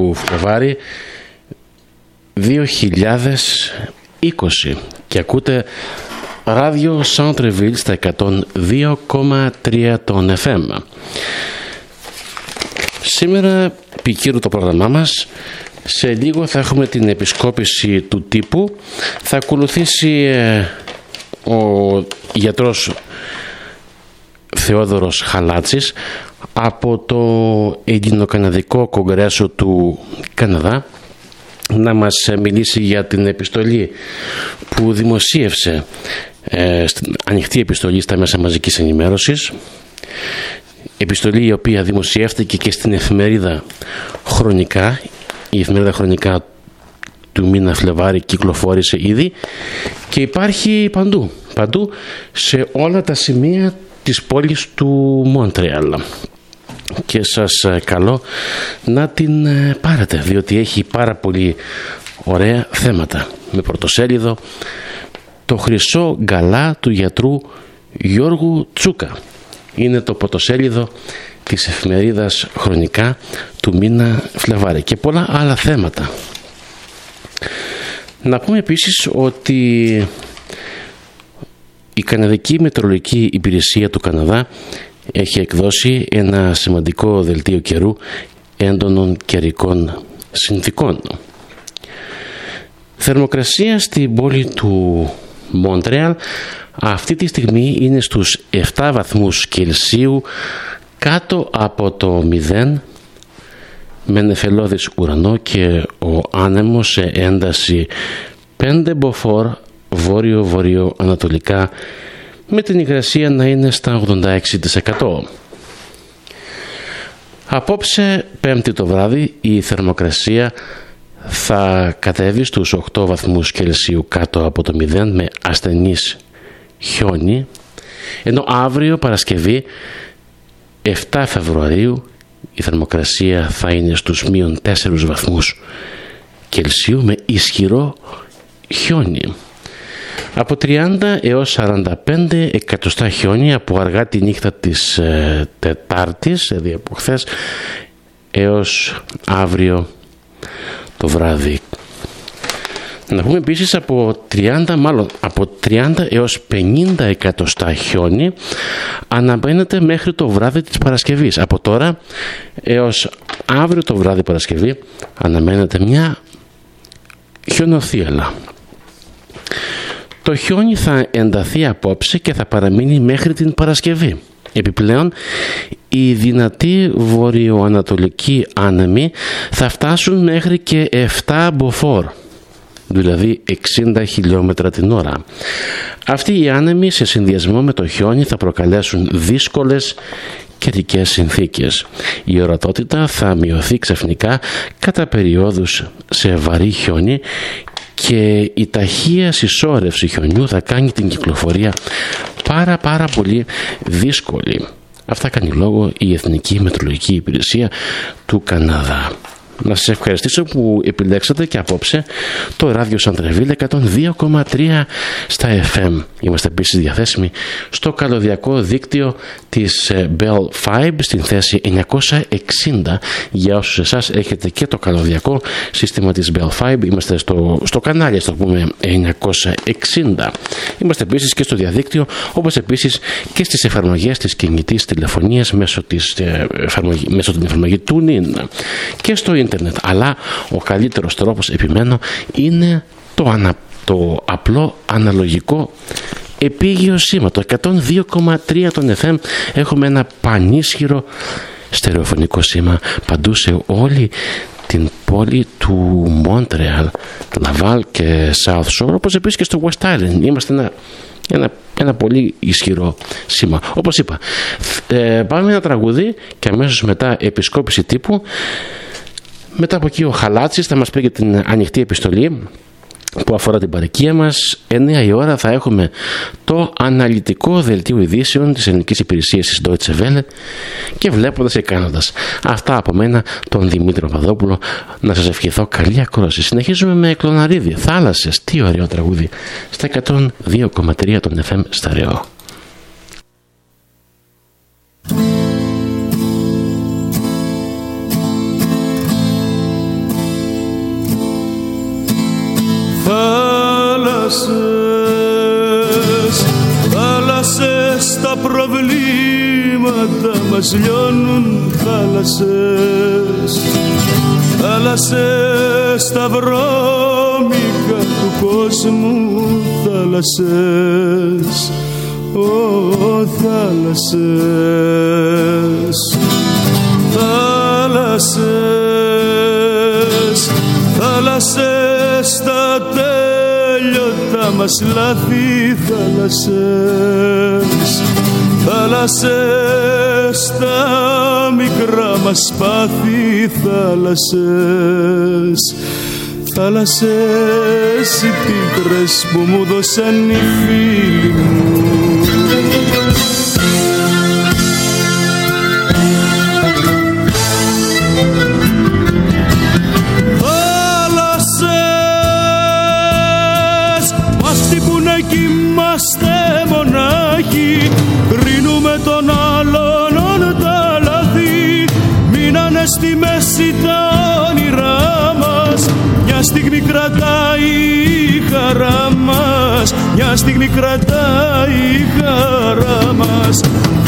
του Φλεβάρι 2020 και ακούτε ράδιο Centreville στα 102,3 των FM. Σήμερα ποικίλου το πρόγραμμά μας. Σε λίγο θα έχουμε την επισκόπηση του τύπου. Θα ακολουθήσει ο γιατρός Θεόδωρος Χαλάτσης από το Ελληνοκαναδικό Κογκρέσο του Καναδά να μας μιλήσει για την επιστολή που δημοσίευσε, ανοιχτή επιστολή στα μέσα μαζικής ενημέρωσης, επιστολή η οποία δημοσιεύτηκε και στην εφημερίδα Χρονικά. Η εφημερίδα Χρονικά του μήνα Φλεβάρι κυκλοφόρησε ήδη και υπάρχει παντού σε όλα τα σημεία της πόλης του Μόντρεαλ, και σας καλώ να την πάρετε, διότι έχει πάρα πολύ ωραία θέματα. Με πρωτοσέλιδο το χρυσό γκαλά του γιατρού Γιώργου Τσούκα. Είναι το πρωτοσέλιδο της εφημερίδας Χρονικά του μήνα Φλεβάρι και πολλά άλλα θέματα. Να πούμε επίσης ότι η Καναδική Μετεωρολογική Υπηρεσία του Καναδά έχει εκδώσει ένα σημαντικό δελτίο καιρού έντονων καιρικών συνθηκών. Θερμοκρασία στην πόλη του Μόντρεαλ αυτή τη στιγμή είναι στους 7 βαθμούς Κελσίου κάτω από το 0, με νεφελώδης ουρανό και ο άνεμος σε ένταση 5 μποφόρ βόρειο-βορειοανατολικά, με την υγρασία να είναι στα 86%. Απόψε Πέμπτη το βράδυ η θερμοκρασία θα κατέβει στους 8 βαθμούς Κελσίου κάτω από το 0 με ασθενής χιόνι, ενώ αύριο Παρασκευή 7 Φεβρουαρίου η θερμοκρασία θα είναι στους μείον 4 βαθμούς Κελσίου με ισχυρό χιόνι. Από 30 έως 45 εκατοστά χιόνι από αργά τη νύχτα της Τετάρτης, δηλαδή από χθες, έως αύριο το βράδυ. Να πούμε επίσης από 30 έως 50 εκατοστά χιόνι αναμένεται μέχρι το βράδυ της Παρασκευής. Από τώρα έως αύριο το βράδυ Παρασκευή αναμένεται μια χιονοθύελλα. Το χιόνι θα ενταθεί απόψε και θα παραμείνει μέχρι την Παρασκευή. Επιπλέον, οι δυνατοί βορειοανατολικοί άνεμοι θα φτάσουν μέχρι και 7 μποφόρ, δηλαδή 60 χιλιόμετρα την ώρα. Αυτοί οι άνεμοι σε συνδυασμό με το χιόνι θα προκαλέσουν δύσκολες καιρικές συνθήκες. Η ορατότητα θα μειωθεί ξαφνικά κατά περιόδους σε βαρύ χιόνι και η ταχεία συσσόρευση χιονιού θα κάνει την κυκλοφορία πάρα πολύ δύσκολη. Αυτά κάνει λόγο η Εθνική Μετεωρολογική Υπηρεσία του Καναδά. Να σας ευχαριστήσω που επιλέξατε και απόψε το ράδιο Centreville 102,3 στα FM. Είμαστε επίσης διαθέσιμοι στο καλωδιακό δίκτυο της Bell Fibe στην θέση 960. Για όσους εσάς έχετε και το καλωδιακό σύστημα της Bell Fibe, είμαστε στο κανάλι, στο πούμε 960. Είμαστε επίσης και στο διαδίκτυο, όπως επίσης και στις εφαρμογές της κινητής τηλεφωνίας μέσω την εφαρμογή TuneIn και στο ίντερνετ. Αλλά ο καλύτερος τρόπος, επιμένω, είναι το απλό αναλογικό επίγειο σήμα. Το 102,3 των FM έχουμε ένα πανίσχυρο στερεοφωνικό σήμα παντού σε όλη την πόλη του Μόντρεαλ, Λαβάλ και South Shore, όπως επίσης και στο West Island. Είμαστε ένα πολύ ισχυρό σήμα. Όπως είπα, πάμε ένα τραγούδι και αμέσως μετά επισκόπηση τύπου. Μετά από εκεί ο Χαλάτσης θα μας πει για την ανοιχτή επιστολή που αφορά την παροικία μας. 9 η ώρα θα έχουμε το αναλυτικό δελτίο ειδήσεων της ελληνικής υπηρεσίας της Deutsche Welle και βλέποντας και κάνοντας. Αυτά από μένα, τον Δημήτρη Παπαδόπουλο. Να σας ευχηθώ καλή ακρόαση. Συνεχίζουμε με Κλωναρίδη, Θάλασσες. Τι ωραίο τραγούδι στα 102,3 των FM σταρεό. Θάλασσες, τα προβλήματα μας λιώνουν. Θάλασσες, θάλασσες, τα βρώμικα του κόσμου. Θάλασσες, θάλασσες, θάλασσες, θάλασσες, τα τέλειωτα μας λάθη. Θάλασσες, θάλασσες, τα μικρά μας πάθη. Θάλασσες, θάλασσες, οι πίκρες που μου δώσαν οι φίλοι μου. Θάλασσες, μας χτυπούνε κι είμαστε μονάχοι. Κρίνουμε τον άλλον τα λάθη. Μείνανε στη μέση τα όνειρά μας. Μια στιγμή κρατάει η χαρά μας. Μια στιγμή κρατάει η χαρά μας.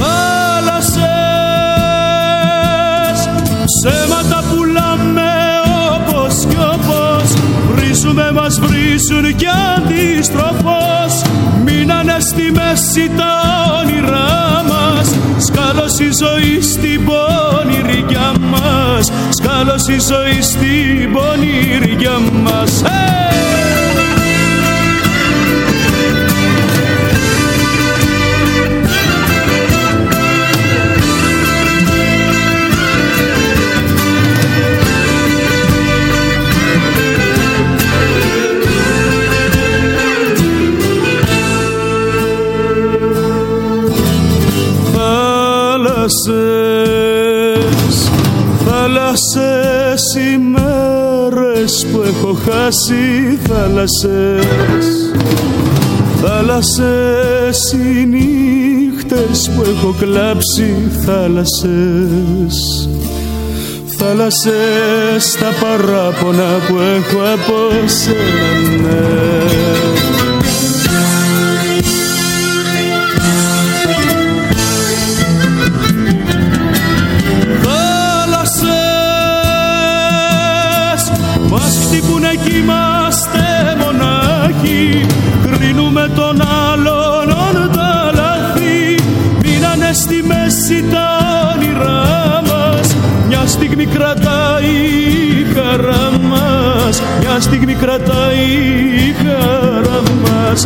Θάλασσες, ψέματα πουλάμε όπως κι όπως. Βρίζουμε, μας βρίζουν κι αντιστροφώς. Μείνανε στη μέση τα όνειρά μας. Σκάλωσε η ζωή στην πονηριά μας. Σκάλωσε η ζωή στην πονηριά μας. Θάλασσες, θάλασσες, οι μέρες που έχω χάσει. Θάλασσες, θάλασσες, οι νύχτες που έχω κλάψει. Θάλασσες, θάλασσες, τα παράπονα που έχω από σένα. Χτύπουνε κι είμαστε μονάχοι. Κρίνουμε τον άλλον τα λάθη. Μείνανε στη μέση τα όνειρά μας. Μια στιγμή κρατάει η χαρά μας. Μια στιγμή κρατάει η χαρά μας.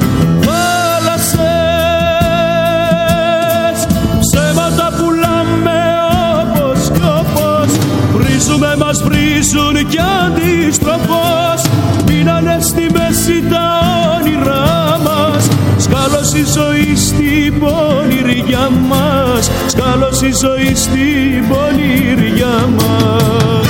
Θάλασσες, ψέματα πουλάμε όπως κι όπως. Βρίζουμε, μας βρίζουν κι αντιστροφώς. Μείνανε στη μέση τα όνειρά μας. Σκάλωσε η ζωή στην πονηριά μας. Σκάλωσε η ζωή στην πονηριά μας.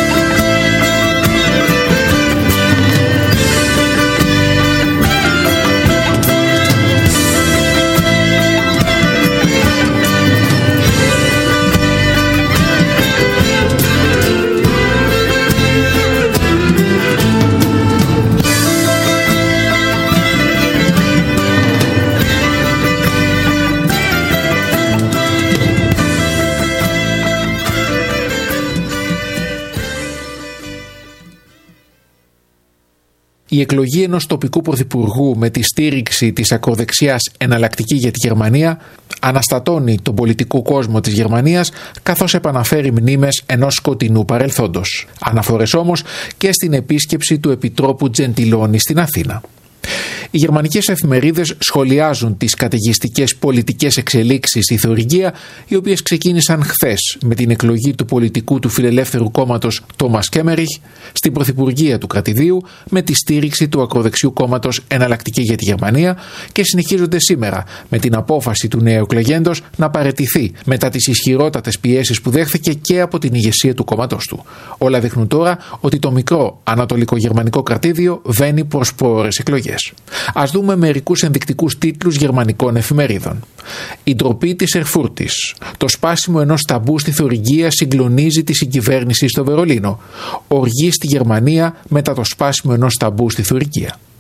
Η εκλογή ενός τοπικού πρωθυπουργού με τη στήριξη της ακροδεξιάς Εναλλακτική για τη Γερμανία αναστατώνει τον πολιτικό κόσμο της Γερμανίας, καθώς επαναφέρει μνήμες ενός σκοτεινού παρελθόντος. Αναφορές όμως και στην επίσκεψη του Επιτρόπου Τζεντιλόνι στην Αθήνα. Οι γερμανικές εφημερίδες σχολιάζουν τις καταιγιστικές πολιτικές εξελίξεις στη Θεουργία, οι οποίες ξεκίνησαν χθες με την εκλογή του πολιτικού του φιλελεύθερου κόμματος Τόμας Κέμεριχ στην πρωθυπουργία του κρατηδίου με τη στήριξη του ακροδεξιού κόμματος Εναλλακτική για τη Γερμανία και συνεχίζονται σήμερα με την απόφαση του νεοεκλεγέντος να παραιτηθεί μετά τις ισχυρότατες πιέσεις που δέχθηκε και από την ηγεσία του κόμματος του. Όλα δείχνουν τώρα ότι το μικρό ανατολικογερμανικό κρατήδιο βαίνει προς πρόωρες εκλογές. Ας δούμε μερικούς ενδεικτικούς τίτλους γερμανικών εφημερίδων. Η ντροπή της Ερφούρτης. Το σπάσιμο ενός ταμπού στη Θεουργία συγκλονίζει τη συγκυβέρνηση στο Βερολίνο. Οργή στη Γερμανία μετά το σπάσιμο ενός ταμπού στη Θεουργία.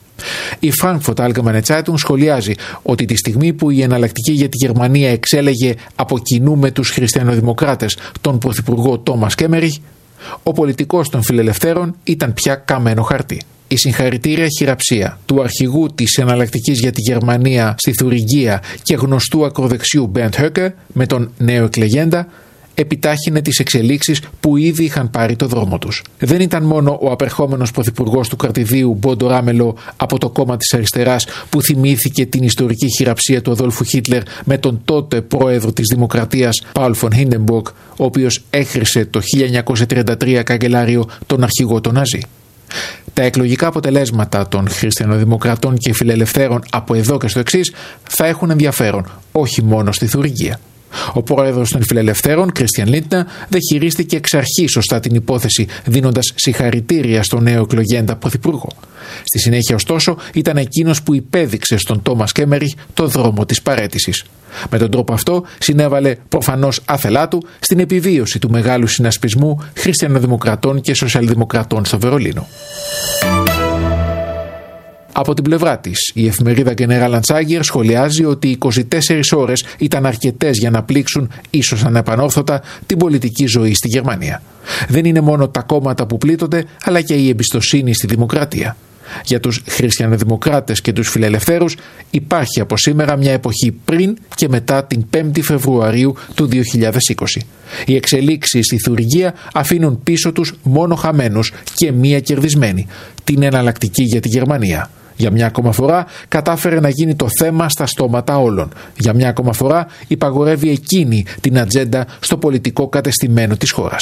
Η Frankfurt Allgemeine Zeitung σχολιάζει ότι τη στιγμή που η Εναλλακτική για τη Γερμανία εξέλεγε από κοινού με τους χριστιανοδημοκράτες τον πρωθυπουργό Τόμας Κέμεριχ, ο πολιτικός των φιλελευθέρων ήταν πια καμένο χαρτί. Η συγχαρητήρια χειραψία του αρχηγού της Εναλλακτικής για τη Γερμανία στη Θουριγγία και γνωστού ακροδεξιού Μπέρντ Höcke με τον νέο εκλεγέντα επιτάχυνε τις εξελίξεις που ήδη είχαν πάρει το δρόμο τους. Δεν ήταν μόνο ο απερχόμενος πρωθυπουργός του κρατηδίου Μπόντο Ράμελο από το κόμμα της αριστεράς που θυμήθηκε την ιστορική χειραψία του Αδόλφου Χίτλερ με τον τότε πρόεδρο της Δημοκρατίας Πάουλ φον Χίντεμπουργκ, ο οποίος έχρισε το 1933 καγκελάριο τον αρχηγό των Ναζί. Τα εκλογικά αποτελέσματα των χριστιανοδημοκρατών και φιλελευθέρων από εδώ και στο εξής θα έχουν ενδιαφέρον, όχι μόνο στη Θουριγγία. Ο πρόεδρος των φιλελευθέρων, Christian Lindner, δεν χειρίστηκε εξ αρχής σωστά την υπόθεση, δίνοντας συγχαρητήρια στον νέο εκλογέντα πρωθυπουργό. Στη συνέχεια, ωστόσο, ήταν εκείνος που υπέδειξε στον Τόμας Κέμεριχ το δρόμο της παραίτησης. Με τον τρόπο αυτό συνέβαλε προφανώς άθελά του στην επιβίωση του μεγάλου συνασπισμού χριστιανοδημοκρατών και σοσιαλδημοκρατών στο Βερολίνο. Από την πλευρά της, η εφημερίδα Generalanzeiger σχολιάζει ότι 24 ώρες ήταν αρκετές για να πλήξουν, ίσως ανεπανόρθωτα, την πολιτική ζωή στη Γερμανία. Δεν είναι μόνο τα κόμματα που πλήττονται, αλλά και η εμπιστοσύνη στη δημοκρατία. Για τους χριστιανοδημοκράτες και τους φιλελευθέρους υπάρχει από σήμερα μια εποχή πριν και μετά την 5η Φεβρουαρίου του 2020. Οι εξελίξεις στη Θουριγγία αφήνουν πίσω τους μόνο χαμένους και μία κερδισμένη, την Εναλλακτική για τη Γερμανία. Για μια ακόμα φορά κατάφερε να γίνει το θέμα στα στόματα όλων. Για μια ακόμα φορά υπαγορεύει εκείνη την ατζέντα στο πολιτικό κατεστημένο της χώρας.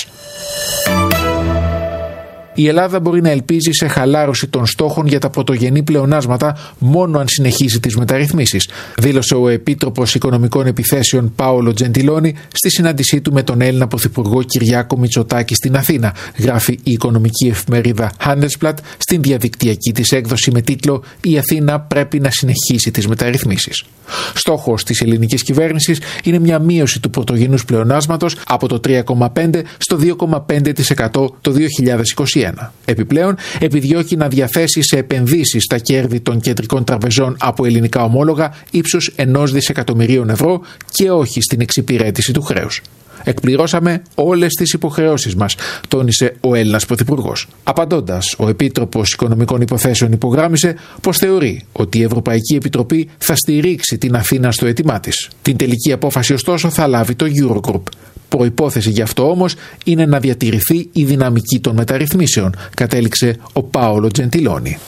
Η Ελλάδα μπορεί να ελπίζει σε χαλάρωση των στόχων για τα πρωτογενή πλεονάσματα μόνο αν συνεχίσει τις μεταρρυθμίσεις, δήλωσε ο Επίτροπος Οικονομικών Επιθέσεων Πάολο Τζεντιλόνι στη συνάντησή του με τον Έλληνα Πρωθυπουργό Κυριάκο Μητσοτάκη στην Αθήνα, γράφει η οικονομική εφημερίδα Handelsblatt στην διαδικτυακή της έκδοση με τίτλο «Η Αθήνα πρέπει να συνεχίσει τις μεταρρυθμίσεις». Στόχος της ελληνικής κυβέρνησης είναι μια μείωση του πρωτογενούς πλεονάσματος από το 3,5% στο 2,5% το 2021. Επιπλέον, επιδιώκει να διαθέσει σε επενδύσεις τα κέρδη των κεντρικών τραπεζών από ελληνικά ομόλογα ύψους 1 δισεκατομμυρίων ευρώ και όχι στην εξυπηρέτηση του χρέους. Εκπληρώσαμε όλες τις υποχρεώσεις μας, τόνισε ο Έλληνας Πρωθυπουργός. Απαντώντας, ο Επίτροπος Οικονομικών Υποθέσεων υπογράμμισε πως θεωρεί ότι η Ευρωπαϊκή Επιτροπή θα στηρίξει την Αθήνα στο αίτημά της. Την τελική απόφαση, ωστόσο, θα λάβει το Eurogroup. Προϋπόθεση γι' αυτό όμως είναι να διατηρηθεί η δυναμική των μεταρρυθμίσεων, κατέληξε ο Πάολο Τζεντιλόνι.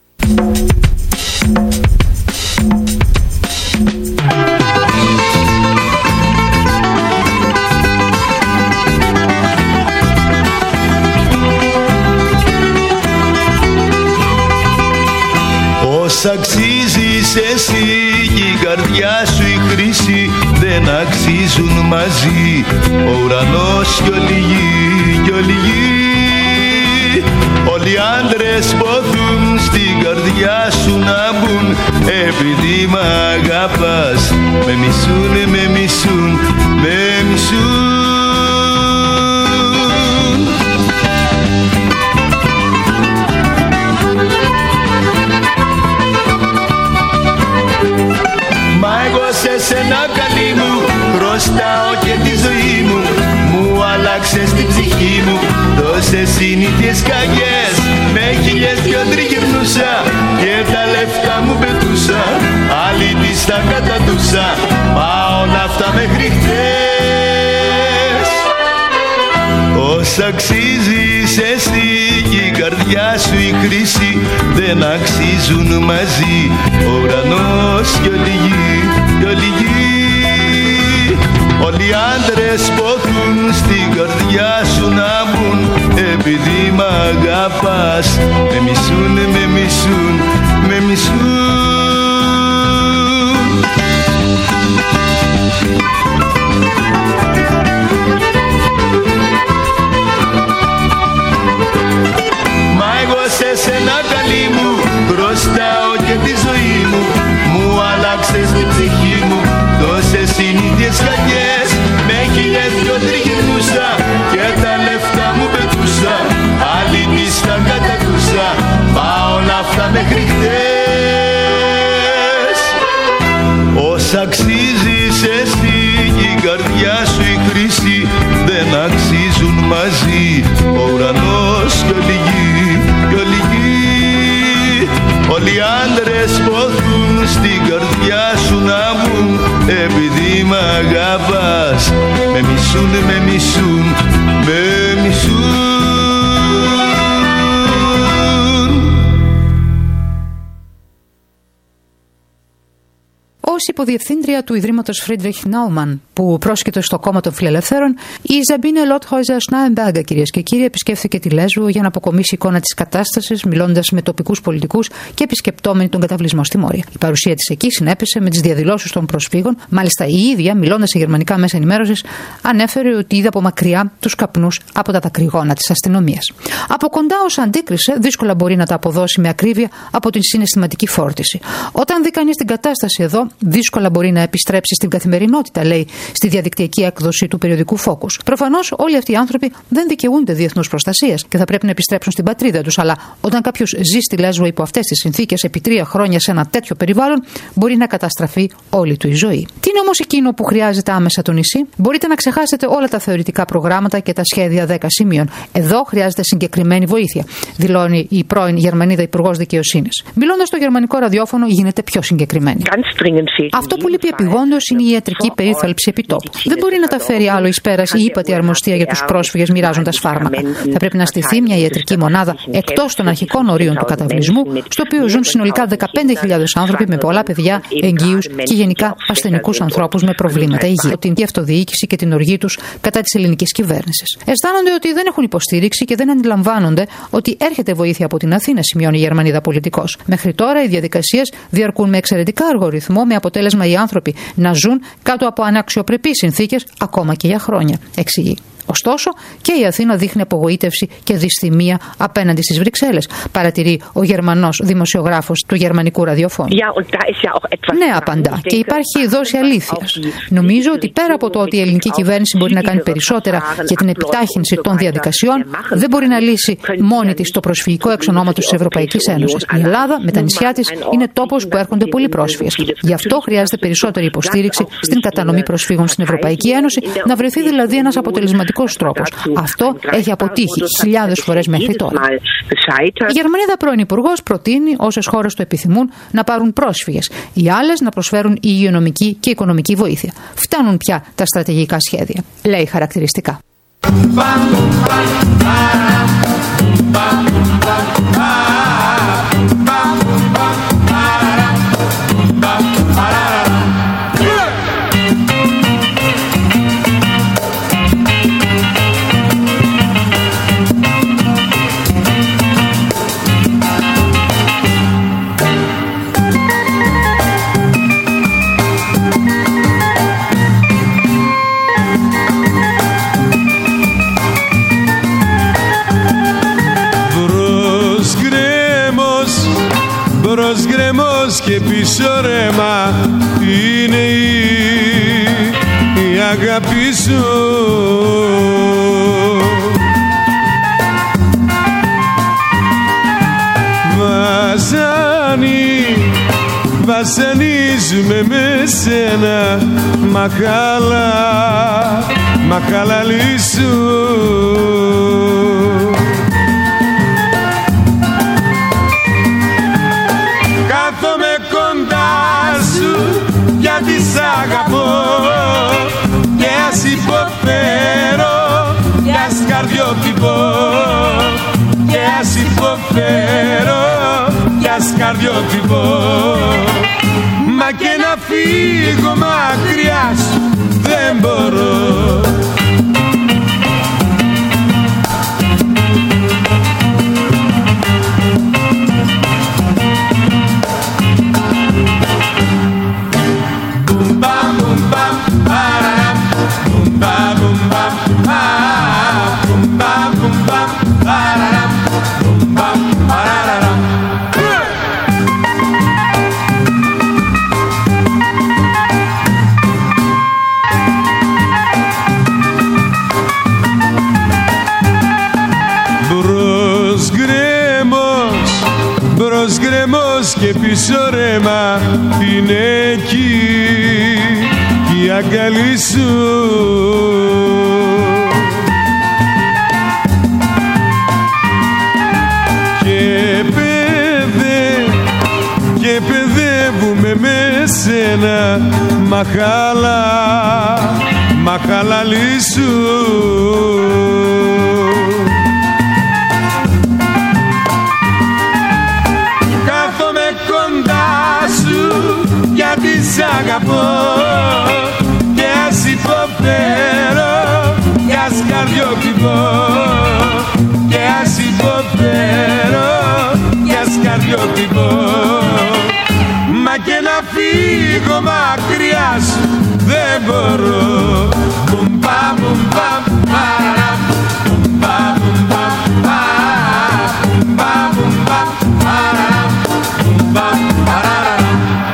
Πώς αξίζεις εσύ και η καρδιά σου η χρήση δεν αξίζουν μαζί ο ουρανός κι όλη η γη, κι όλη η γη. Όλοι οι άντρες ποθούν στην καρδιά σου να μπουν επειδή μ' αγαπάς. Με μισούν, με μισούν, με μισούν. Μα εγώ σε σένα καλή μου χρωστάω και τη ζωή μου. Μου άλλαξες την ψυχή μου, τόσες συνήθειες καγιές. Με χιλιές δυο τριγυρνούσα και τα λεφτά μου πετούσα. Άλλη της τα κατατούσα, μα όλα αυτά μέχρι χτες. Πώς αξίζεις εσύ και η καρδιά σου η χρήση δεν αξίζουν μαζί ο ουρανός κι όλη η γη, κι όλη η γη. Όλοι οι άντρες ποθούν στην καρδιά σου να μπουν επειδή μ' αγαπάς. Με μισούν, με μισούν, με μισούν. Μα εγώ σε σένα καλή μου χρωστάω και τη ζωή μου. Μου άλλαξες την ψυχή μου, τόσες συνήθειες κακές. Με χιλιές δυο τριγυρνούσα και τα λεφτά μου πετούσα. Άλλη της τα κατατούσα, μα όλα αυτά μέχρι χτες. μισούν, με μισούν, με μισούν. Ως υποδιευθύντρια του Ιδρύματος Φρίντριχ Νάουμαν, που πρόσκειται στο κόμμα των Φιλελευθέρων, η Ζαμπίνε Λότχόιζερ Σνάεμπεργκερ, κυρίες και κύριοι, επισκέφθηκε τη Λέσβο για να αποκομίσει εικόνα της κατάστασης, μιλώντας με τοπικούς πολιτικούς και επισκεπτόμενοι τον καταβλισμό στη Μόρια. Η παρουσία της εκεί συνέπεσε με τις διαδηλώσεις των προσφύγων. Μάλιστα, η ίδια, μιλώντας σε γερμανικά μέσα ενημέρωσης, ανέφερε ότι είδε από μακριά τους καπνούς από τα δακρυγόνα της αστυνομίας. Από κοντά, όσα αντίκρισε, δύσκολα μπορεί να τα αποδώσει με ακρίβεια από την συναισθηματική φόρτιση. Όταν δει κανείς την κατάσταση εδώ, δύσκολα μπορεί να επιστρέψει στην καθημερινότητα, λέει στη διαδικτυακή έκδοση του περιοδικού Focus. Προφανώς, όλοι αυτοί οι άνθρωποι δεν δικαιούνται διεθνούς προστασίας και θα πρέπει να επιστρέψουν στην πατρίδα τους. Αλλά όταν κάποιος ζει στη Λέσβο υπό αυτές τις συνθήκες επί 3 χρόνια σε ένα τέτοιο περιβάλλον, μπορεί να καταστραφεί όλη του η ζωή. Τι είναι όμως εκείνο που χρειάζεται άμεσα το νησί? Μπορείτε να ξεχάσετε όλα τα θεωρητικά προγράμματα και τα σχέδια 10 σημείων. Εδώ χρειάζεται συγκεκριμένη βοήθεια, δηλώνει η πρώην Γερμανίδα Υπουργός Δικαιοσύνης. Μιλώντας στο γερμανικό ραδιόφωνο, γίνεται πιο συγκεκριμένη. Αυτό που λείπει επιγόντως είναι η ιατρική περίθαλψη επιτόπου. Δεν μπορεί να τα φέρει άλλο εις πέρας η ύπατη αρμοστία για τους πρόσφυγες μοιράζοντας φάρμακα. Θα πρέπει να στηθεί μια ιατρική μονάδα εκτός των αρχικών ορίων του καταβλισμού, στο οποίο ζουν συνολικά 15.000 άνθρωποι με πολλά παιδιά, εγγύους και γενικά ασθενικούς ανθρώπους με προβλήματα υγείας. Την αυτοδιοίκηση και την οργή τους κατά της ελληνικής κυβέρνησης. Αισθάνονται ότι δεν έχουν υποστήριξη και δεν αντιλαμβάνονται ότι έρχεται βοήθεια από την Αθήνα, σημειώνει η Γερμανίδα πολιτικός. Μέχρι τώρα οι διαδικασίες διαρκούν με εξαιρετικά αργό ρυθμό, με αποτέλεσμα οι άνθρωποι να ζουν κάτω από αναξιοπρεπείς συνθήκες ακόμα και για χρόνια, εξηγεί. Ωστόσο, και η Αθήνα δείχνει απογοήτευση και δυσθυμία απέναντι στις Βρυξέλλες, παρατηρεί ο Γερμανός δημοσιογράφος του γερμανικού ραδιοφώνου. Ναι, απαντά, και υπάρχει δόση αλήθειας. Νομίζω ότι πέρα από το ότι η ελληνική κυβέρνηση μπορεί να κάνει περισσότερα για την επιτάχυνση των διαδικασιών, δεν μπορεί να λύσει μόνη της το προσφυγικό εξ ονόματος της Ευρωπαϊκής Ένωσης. Η Ελλάδα με τα νησιά της είναι τόπος που έρχονται πολλοί πρόσφυγες. Γι' αυτό χρειάζεται περισσότερη υποστήριξη στην κατανομή προσφύγων στην Ευρωπαϊκή Ένωση, να βρεθεί δηλαδή ένας αποτελεσματικός τρόπος. Αυτό έχει αποτύχει χιλιάδες φορές μέχρι τώρα. Η Γερμανίδα πρώην Υπουργός προτείνει όσες χώρες το επιθυμούν να πάρουν πρόσφυγες, οι άλλες να προσφέρουν υγειονομική και οικονομική βοήθεια. Φτάνουν πια τα στρατηγικά σχέδια, λέει χαρακτηριστικά. Μπρος γκρεμός και πίσω ρέμα είναι η αγάπη σου. Βασανίζουμε με σένα μαχαλαλή σου. Κάθομαι κοντά σου γιατί σ' αγαπώ και ας υποφέρω και ας καρδιότυπω και ας υποφέρω και ας καρδιότυπω. Μα και να φύγω μακριά σου δεν μπορώ. Μπρος γκρεμός και πίσω ρέμα είναι εκεί η αγκαλή σου. Και παιδεύουμε με σένα μαχαλαλή σου. Κάθομαι κοντά σου γιατί σ' αγαπώ και ας υποφέρω κι ας καρδιοχτυπώ και ας υποφέρω κι ας καρδιοχτυπώ. Μα και να φύγω μακριά σου δεν μπορώ. Μπουμπα μπουμπα παραμ, μπουμπα μπουμπα παραμ, μπουμπα μπουμπα παραμ, μπουμπα παραμ.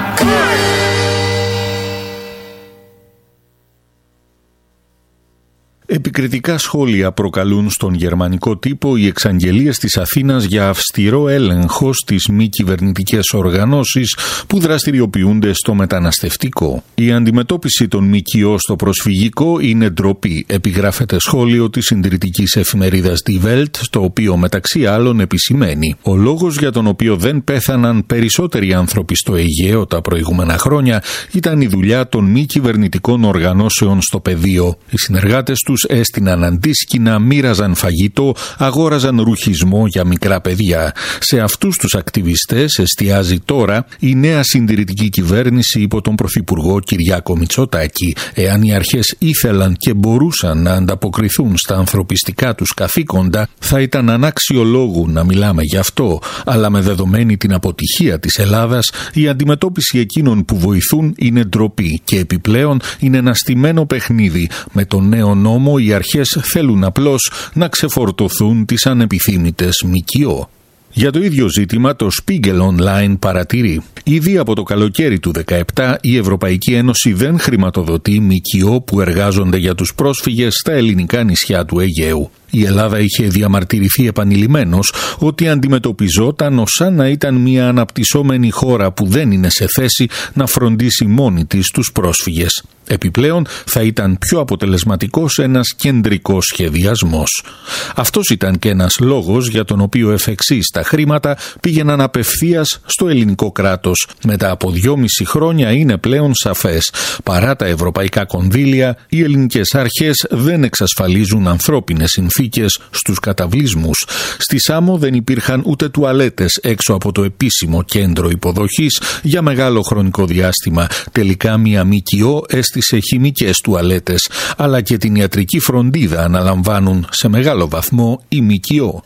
Επικριτικά σχόλια προκαλούν στον γερμανικό τύπο οι εξαγγελίες της Αθήνας για αυστηρό έλεγχο στις μη κυβερνητικές οργανώσεις που δραστηριοποιούνται στο μεταναστευτικό. Η αντιμετώπιση των ΜΚΟ στο προσφυγικό είναι ντροπή, επιγράφεται σχόλιο της συντηρητικής εφημερίδας Die Welt, το οποίο μεταξύ άλλων επισημαίνει: ο λόγος για τον οποίο δεν πέθαναν περισσότεροι άνθρωποι στο Αιγαίο τα προηγούμενα χρόνια ήταν η δουλειά των μη κυβερνητικών οργανώσεων στο πεδίο. Οι συνεργάτες τους έστειναν αντίσκηνα, μοίραζαν φαγητό, αγόραζαν ρουχισμό για μικρά παιδιά. Σε αυτούς τους ακτιβιστές εστιάζει τώρα η νέα συντηρητική κυβέρνηση υπό τον Πρωθυπουργό Κυριάκο Μητσοτάκη. Εάν οι αρχές ήθελαν και μπορούσαν να ανταποκριθούν στα ανθρωπιστικά τους καθήκοντα, θα ήταν ανάξιο λόγου να μιλάμε γι' αυτό, αλλά με δεδομένη την αποτυχία της Ελλάδας, η αντιμετώπιση εκείνων που βοηθούν είναι ντροπή και επιπλέον είναι ένα στημένο παιχνίδι. Με τον νέο νόμο οι αρχές θέλουν απλώς να ξεφορτωθούν τις ανεπιθύμητες ΜΚΟ. Για το ίδιο ζήτημα το Spiegel Online παρατηρεί: ήδη από το καλοκαίρι του 2017 η Ευρωπαϊκή Ένωση δεν χρηματοδοτεί ΜΚΟ που εργάζονται για τους πρόσφυγες στα ελληνικά νησιά του Αιγαίου. Η Ελλάδα είχε διαμαρτυρηθεί επανειλημμένως ότι αντιμετωπιζόταν ως σαν να ήταν μια αναπτυσσόμενη χώρα που δεν είναι σε θέση να φροντίσει μόνη της τους πρόσφυγες. Επιπλέον θα ήταν πιο αποτελεσματικός ένας κεντρικός σχεδιασμός. Αυτός ήταν και ένας λόγος για τον οποίο εφ' εξής τα χρήματα πήγαιναν απευθείας στο ελληνικό κράτος. Μετά από 2,5 χρόνια είναι πλέον σαφές. Παρά τα ευρωπαϊκά κονδύλια, οι ελληνικές αρχές δεν εξασφαλίζουν ανθρώπινες συνθήκες στους καταβλισμούς. Στη Σάμο δεν υπήρχαν ούτε τουαλέτες έξω από το επίσημο κέντρο υποδοχής για μεγάλο χρονικό διάστημα. Τελικά μια ΜΚΟ έστησε χημικές τουαλέτες, αλλά και την ιατρική φροντίδα αναλαμβάνουν σε μεγάλο βαθμό οι ΜΚΟ.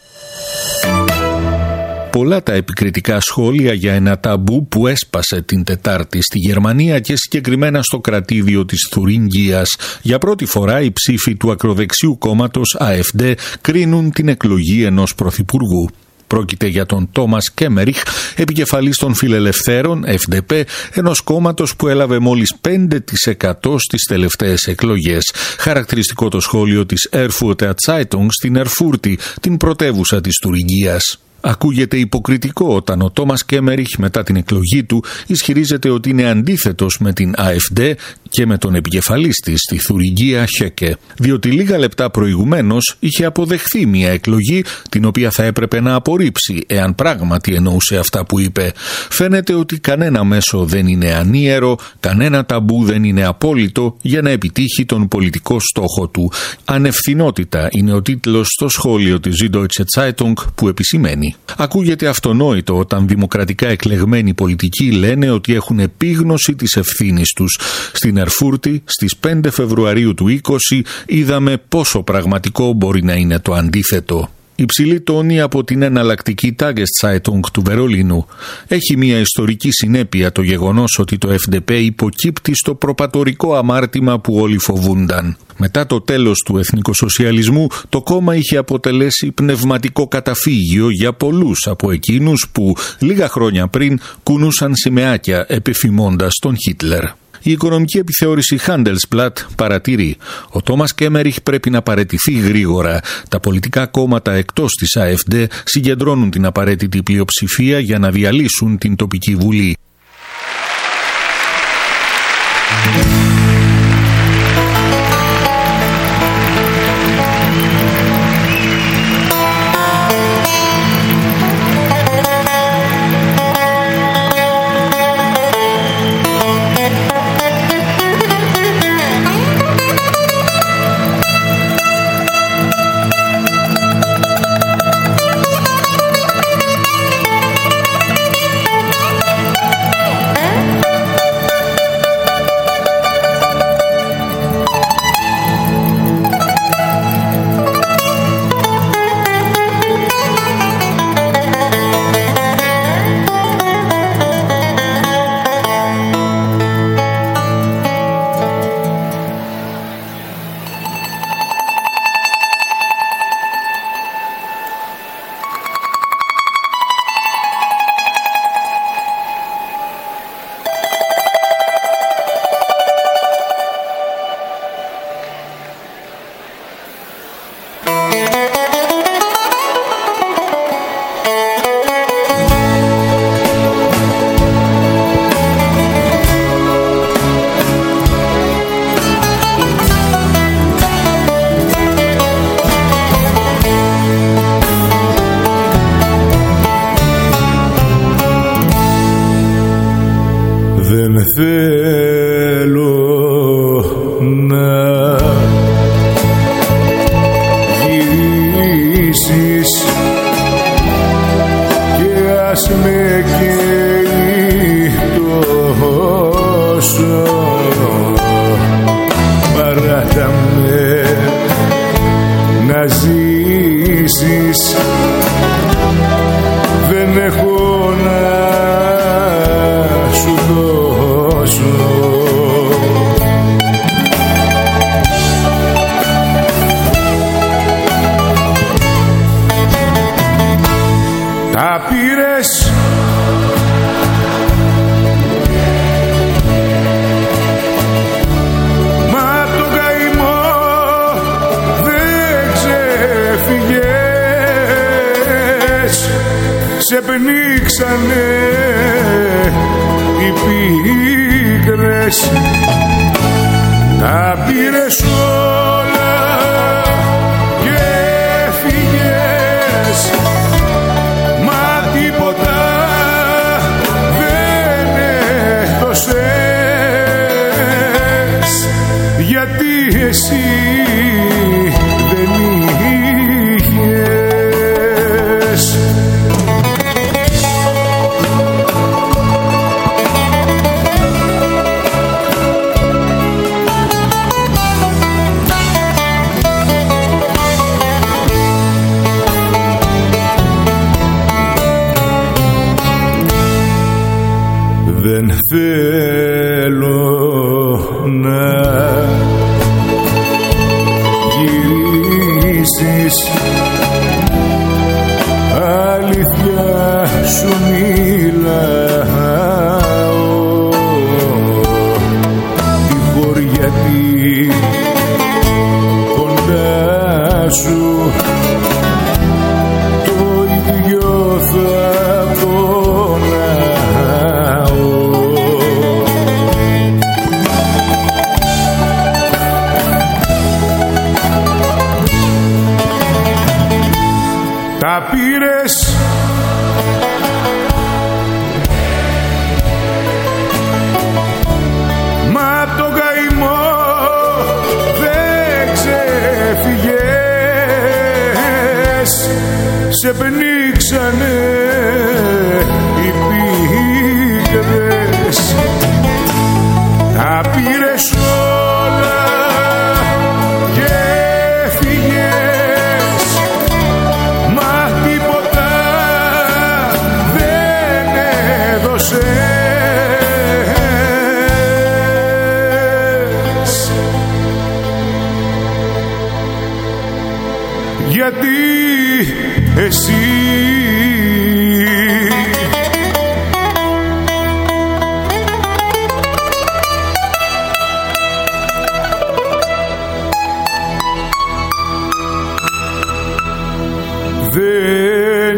Πολλά τα επικριτικά σχόλια για ένα ταμπού που έσπασε την Τετάρτη στη Γερμανία και συγκεκριμένα στο κρατήδιο της Θουρινγκίας. Για πρώτη φορά οι ψήφοι του ακροδεξιού κόμματος AfD κρίνουν την εκλογή ενός πρωθυπουργού. Πρόκειται για τον Τόμας Κέμεριχ, επικεφαλής των Φιλελευθέρων, FDP, ενός κόμματος που έλαβε μόλις 5% στις τελευταίες εκλογές. Χαρακτηριστικό το σχόλιο της Erfurter Zeitung στην Ερφούρτη, την πρωτεύουσα της Τουρινγκίας. Ακούγεται υποκριτικό όταν ο Τόμας Κέμεριχ μετά την εκλογή του ισχυρίζεται ότι είναι αντίθετος με την AfD και με τον επικεφαλής της στη Θουρινγκία Χέκε, διότι λίγα λεπτά προηγουμένως είχε αποδεχθεί μια εκλογή την οποία θα έπρεπε να απορρίψει εάν πράγματι εννοούσε αυτά που είπε. Φαίνεται ότι κανένα μέσο δεν είναι ανίερο, κανένα ταμπού δεν είναι απόλυτο για να επιτύχει τον πολιτικό στόχο του. Ανευθυνότητα είναι ο τίτλος στο σχόλιο της Süddeutsche Zeitung που επισημαίνει: ακούγεται αυτονόητο όταν δημοκρατικά εκλεγμένοι πολιτικοί λένε ότι έχουν επίγνωση της ευθύνης τους. Στην Ερφούρτη, στις 5 Φεβρουαρίου του 20, είδαμε πόσο πραγματικό μπορεί να είναι το αντίθετο. Υψηλή τόνη από την εναλλακτική Tageszeitung του Βερολίνου. Έχει μια ιστορική συνέπεια το γεγονός ότι το FDP υποκύπτει στο προπατορικό αμάρτημα που όλοι φοβούνταν. Μετά το τέλος του εθνικοσοσιαλισμού, το κόμμα είχε αποτελέσει πνευματικό καταφύγιο για πολλούς από εκείνους που λίγα χρόνια πριν κουνούσαν σημαίακια επιφημώντας τον Χίτλερ. Η οικονομική επιθεώρηση Handelsblatt παρατηρεί: ο Τόμας Κέμεριχ πρέπει να παραιτηθεί γρήγορα. Τα πολιτικά κόμματα εκτός της AfD συγκεντρώνουν την απαραίτητη πλειοψηφία για να διαλύσουν την τοπική βουλή. θέλω να γυρίσεις και ας με καίει τόσο, παράτα με να ζήσεις, δεν έχω να σου δώσω. Τα πήρες μα το καημό δεν ξεφυγες, σε πνίξανε οι πίκρες. Τα πήρες όλα και φύγες, μα τίποτα δεν έδωσες, γιατί εσύ δεν είχες. Δεν θέλω να γυρίσεις, αλήθεια σου μιλάω, τυχόν γιατί κοντά σου το ίδιο θα πονάω. Τα πήρες μα το καημό δεν ξεφυγες, σε πνίξανε οι πίκρες. Τα πήρες όλα και φύγες, μα τίποτα δεν έδωσες, γιατί εσύ δεν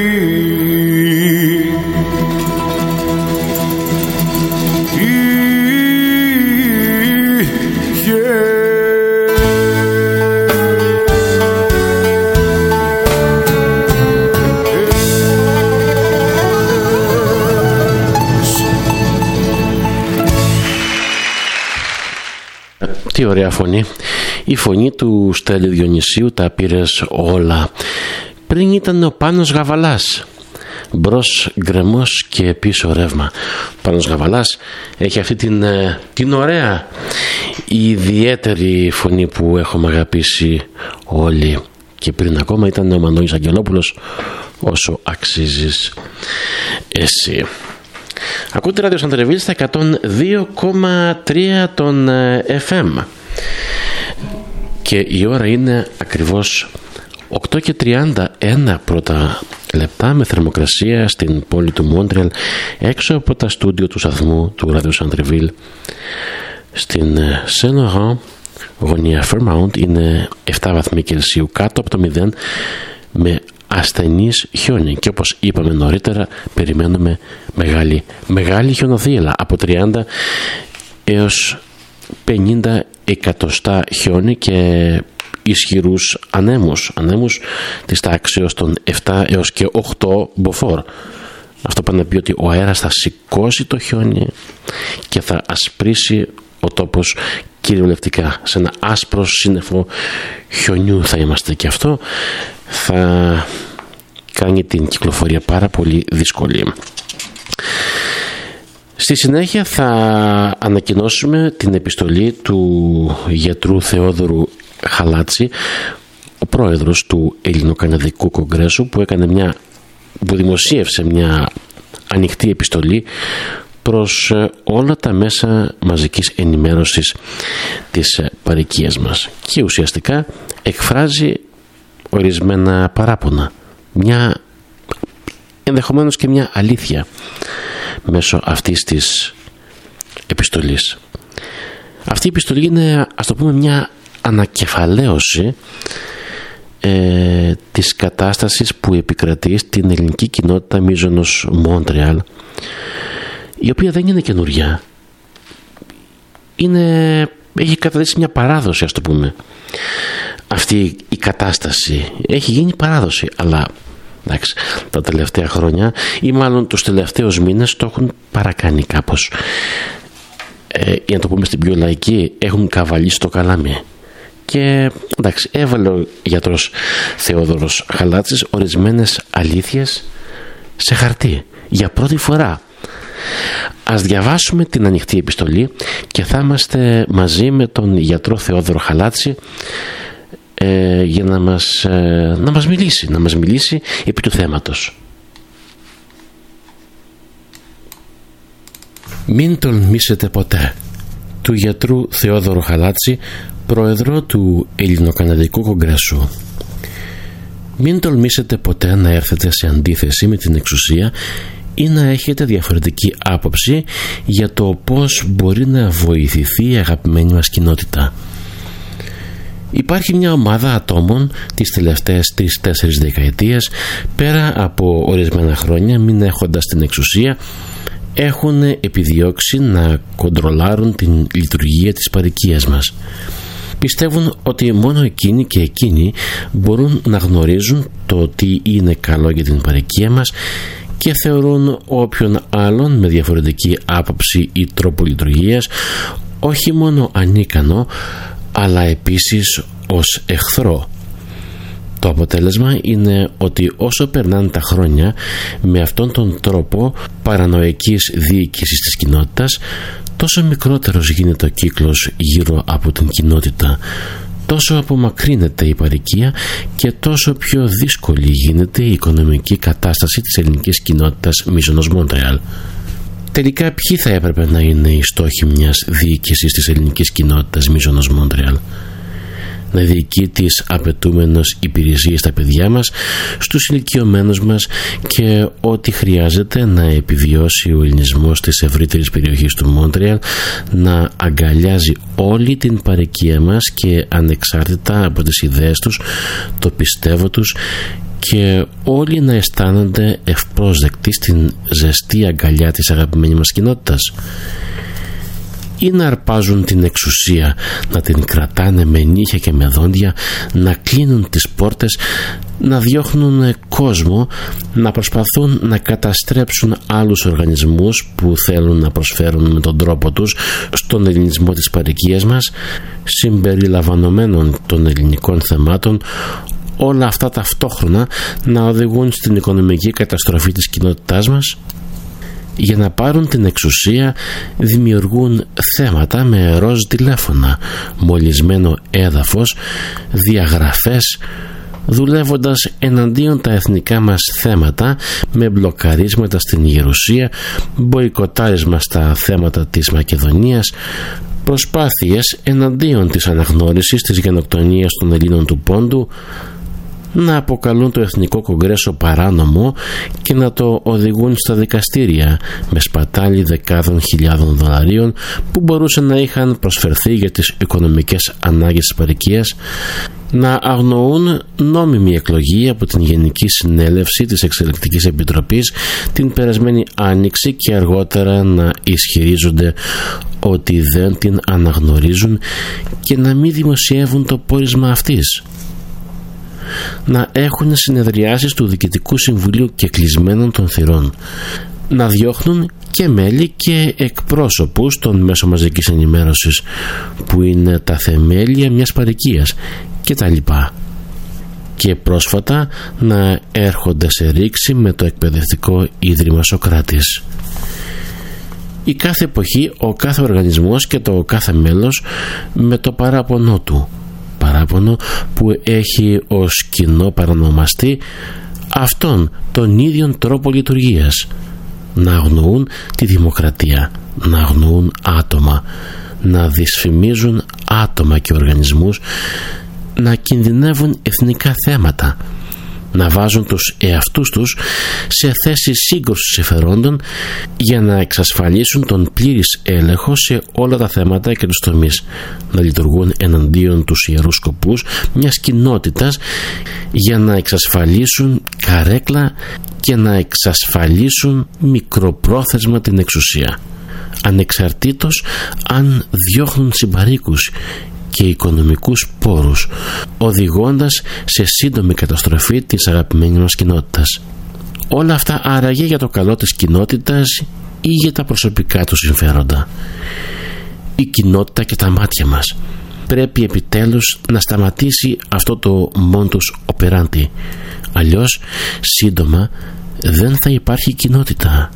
Τι ωραία φωνή. Η φωνή του Στέλη Διονυσίου, τα πήρες όλα. Πριν ήταν ο Πάνος Γαβαλάς. Μπρος γκρεμός και πίσω ρεύμα. Πάνος Γαβαλάς έχει αυτή την ωραία, ιδιαίτερη φωνή που έχουμε αγαπήσει όλοι. Και πριν ακόμα ήταν ο Μανώλης Αγγελόπουλος, όσο αξίζεις εσύ. Ακούτε ράδιο Σαντρεβίλ στα 102,3 των FM. Και η ώρα είναι ακριβώς 8:31 πρώτα λεπτά, με θερμοκρασία στην πόλη του Μόντρεαλ, έξω από τα στούντιο του σταθμού του ράδιο Σαντρεβίλ. Στην Σεν-Λοράν, γωνία Φερμάουντ, είναι 7 βαθμοί Κελσίου κάτω από το 0, με ασθενής χιόνι, και όπως είπαμε νωρίτερα, περιμένουμε μεγάλη χιονοθύελλα από 30 έως 50 εκατοστά χιόνι και ισχυρούς ανέμους της τάξεως των 7 έως και 8 μποφόρ. Αυτό πάει να πει ότι ο αέρας θα σηκώσει το χιόνι και θα ασπρίσει ο τόπος κυριολεκτικά. Σε ένα άσπρο σύννεφο χιονιού θα είμαστε, και αυτό θα κάνει την κυκλοφορία πάρα πολύ δύσκολη. Στη συνέχεια θα ανακοινώσουμε την επιστολή του γιατρού Θεόδωρου Χαλάτση, ο πρόεδρος του Ελληνοκαναδικού Κογκρέσου, που δημοσίευσε μια ανοιχτή επιστολή προς όλα τα μέσα μαζικής ενημέρωσης της παροικίας μας, και ουσιαστικά εκφράζει ορισμένα παράπονα, ενδεχομένως και μια αλήθεια μέσω αυτής της επιστολής. Αυτή η επιστολή είναι, ας το πούμε, μια ανακεφαλαίωση της κατάστασης που επικρατεί στην ελληνική κοινότητα μείζωνος Μόντρεαλ, η οποία δεν είναι καινούρια. Έχει καταδείξει μια παράδοση, ας το πούμε. Αυτή η κατάσταση έχει γίνει παράδοση, αλλά εντάξει, τα τελευταία χρόνια, ή μάλλον τους τελευταίους μήνες, το έχουν παρακάνει κάπως. Για να το πούμε στην πιο λαϊκή, έχουν καβαλήσει το καλάμι. Και εντάξει, έβαλε ο γιατρός Θεόδωρος Χαλάτσης ορισμένες αλήθειες σε χαρτί για πρώτη φορά. Ας διαβάσουμε την ανοιχτή επιστολή και θα είμαστε μαζί με τον γιατρό Θεόδωρο Χαλάτση για να μας μιλήσει επί του θέματος. Μην τολμήσετε ποτέ, του γιατρού Θεόδωρου Χαλάτση, πρόεδρο του Ελληνοκαναδικού Κογκρέσου. Μην τολμήσετε ποτέ να έρθετε σε αντίθεση με την εξουσία ή να έχετε διαφορετική άποψη για το πώς μπορεί να βοηθηθεί η αγαπημένη μας κοινότητα. Υπάρχει μια ομάδα ατόμων τις τελευταίες 3-4 δεκαετίες, πέρα από ορισμένα χρόνια, μην έχοντας την εξουσία, έχουν επιδιώξει να κοντρολάρουν την λειτουργία της παροικίας μας. Πιστεύουν ότι μόνο εκείνοι και εκείνοι μπορούν να γνωρίζουν το τι είναι καλό για την παροικία μας και θεωρούν όποιον άλλον με διαφορετική άποψη ή τρόπο λειτουργίας όχι μόνο ανίκανο, αλλά επίσης ως εχθρό. Το αποτέλεσμα είναι ότι όσο περνάνε τα χρόνια, με αυτόν τον τρόπο παρανοϊκής διοίκησης της κοινότητας, τόσο μικρότερος γίνεται ο κύκλος γύρω από την κοινότητα, τόσο απομακρύνεται η παροικία και τόσο πιο δύσκολη γίνεται η οικονομική κατάσταση της ελληνικής κοινότητας μείζωνος Μόντρεαλ. Τελικά, ποιοι θα έπρεπε να είναι οι στόχοι μιας διοίκησης της ελληνικής κοινότητας μείζωνος Μόντρεαλ? Να διοικεί τις απαιτούμενες υπηρεσίες στα παιδιά μας, στους ηλικιωμένους μας και ό,τι χρειάζεται να επιβιώσει ο ελληνισμός της ευρύτερης περιοχής του Μόντρεαλ, να αγκαλιάζει όλη την παροικία μας και ανεξάρτητα από τις ιδέες τους, το πιστεύω τους, και όλοι να αισθάνονται ευπρόσδεκτοι στην ζεστή αγκαλιά της αγαπημένης μας κοινότητας, ή να αρπάζουν την εξουσία, να την κρατάνε με νύχια και με δόντια, να κλείνουν τις πόρτες, να διώχνουν κόσμο, να προσπαθούν να καταστρέψουν άλλους οργανισμούς που θέλουν να προσφέρουν με τον τρόπο τους στον ελληνισμό της παροικίας μας, συμπεριλαμβανομένων των ελληνικών θεμάτων, όλα αυτά ταυτόχρονα να οδηγούν στην οικονομική καταστροφή της κοινότητάς μας. Για να πάρουν την εξουσία δημιουργούν θέματα με ροζ τηλέφωνα, μολυσμένο έδαφος, διαγραφές, δουλεύοντας εναντίον τα εθνικά μας θέματα με μπλοκαρίσματα στην Γερουσία, μποϊκοτάρισμα στα θέματα της Μακεδονίας, προσπάθειες εναντίον της αναγνώρισης της γενοκτονίας των Ελλήνων του Πόντου, να αποκαλούν το Εθνικό Κογκρέσο παράνομο και να το οδηγούν στα δικαστήρια με σπατάλη δεκάδων χιλιάδων δολαρίων που μπορούσαν να είχαν προσφερθεί για τις οικονομικές ανάγκες της παροικίας, να αγνοούν νόμιμη εκλογή από την Γενική Συνέλευση της Εξελεκτικής Επιτροπής την περασμένη Άνοιξη και αργότερα να ισχυρίζονται ότι δεν την αναγνωρίζουν και να μην δημοσιεύουν το πόρισμα αυτής. να έχουν συνεδριάσεις του Διοικητικού Συμβουλίου και κλεισμένων των θυρών, να διώχνουν και μέλη και εκπρόσωπους των μέσων μαζικής ενημέρωσης που είναι τα θεμέλια μιας παροικίας κτλ. Και πρόσφατα να έρχονται σε ρήξη με το Εκπαιδευτικό Ίδρυμα Σωκράτης. Η κάθε εποχή, ο κάθε οργανισμός και το κάθε μέλος με το παράπονο του, παράπονο που έχει ως κοινό παρανομαστή αυτόν τον ίδιον τρόπο λειτουργίας, να αγνοούν τη δημοκρατία, να αγνοούν άτομα, να δυσφημίζουν άτομα και οργανισμούς, να κινδυνεύουν εθνικά θέματα, να βάζουν τους εαυτούς τους σε θέση σύγκρουσης συμφερόντων για να εξασφαλίσουν τον πλήρης έλεγχο σε όλα τα θέματα και τους τομείς, να λειτουργούν εναντίον τους ιερούς σκοπούς μιας κοινότητας για να εξασφαλίσουν καρέκλα και να εξασφαλίσουν μικροπρόθεσμα την εξουσία, ανεξαρτήτως αν διώχνουν συμπαρίκους και οικονομικούς πόρους, οδηγώντας σε σύντομη καταστροφή της αγαπημένης μας κοινότητας. Όλα αυτά άραγε για το καλό της κοινότητας ή για τα προσωπικά του συμφέροντα. Η κοινότητα και τα μάτια μας πρέπει επιτέλους να σταματήσει αυτό το modus operandi, αλλιώς σύντομα δεν θα υπάρχει κοινότητα.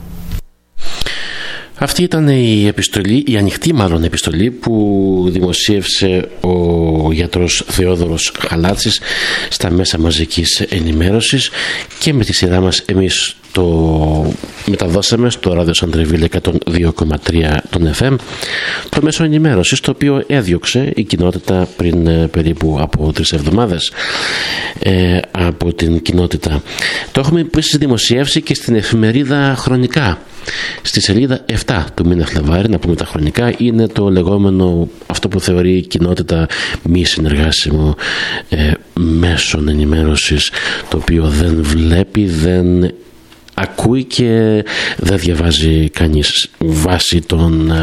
Αυτή ήταν η επιστολή, η ανοιχτή μάλλον επιστολή που δημοσίευσε ο γιατρός Θεόδωρος Χαλάτσης στα μέσα μαζικής ενημέρωσης και με τη σειρά μας εμείς το μεταδώσαμε στο ράδιο Σαντρεβίλ 102,3 των FM, το μέσο ενημέρωσης το οποίο έδιωξε η κοινότητα πριν περίπου από 3 εβδομάδες από την κοινότητα. Το έχουμε επίσης δημοσιεύσει και στην εφημερίδα Χρονικά, στη σελίδα 7 του μήνα Φλεβάρη. Να πούμε τα χρονικά, είναι το λεγόμενο, αυτό που θεωρεί η κοινότητα μη συνεργάσιμο μέσον ενημέρωσης, το οποίο δεν βλέπει, δεν ακούει και δεν διαβάζει κανείς, βάσει των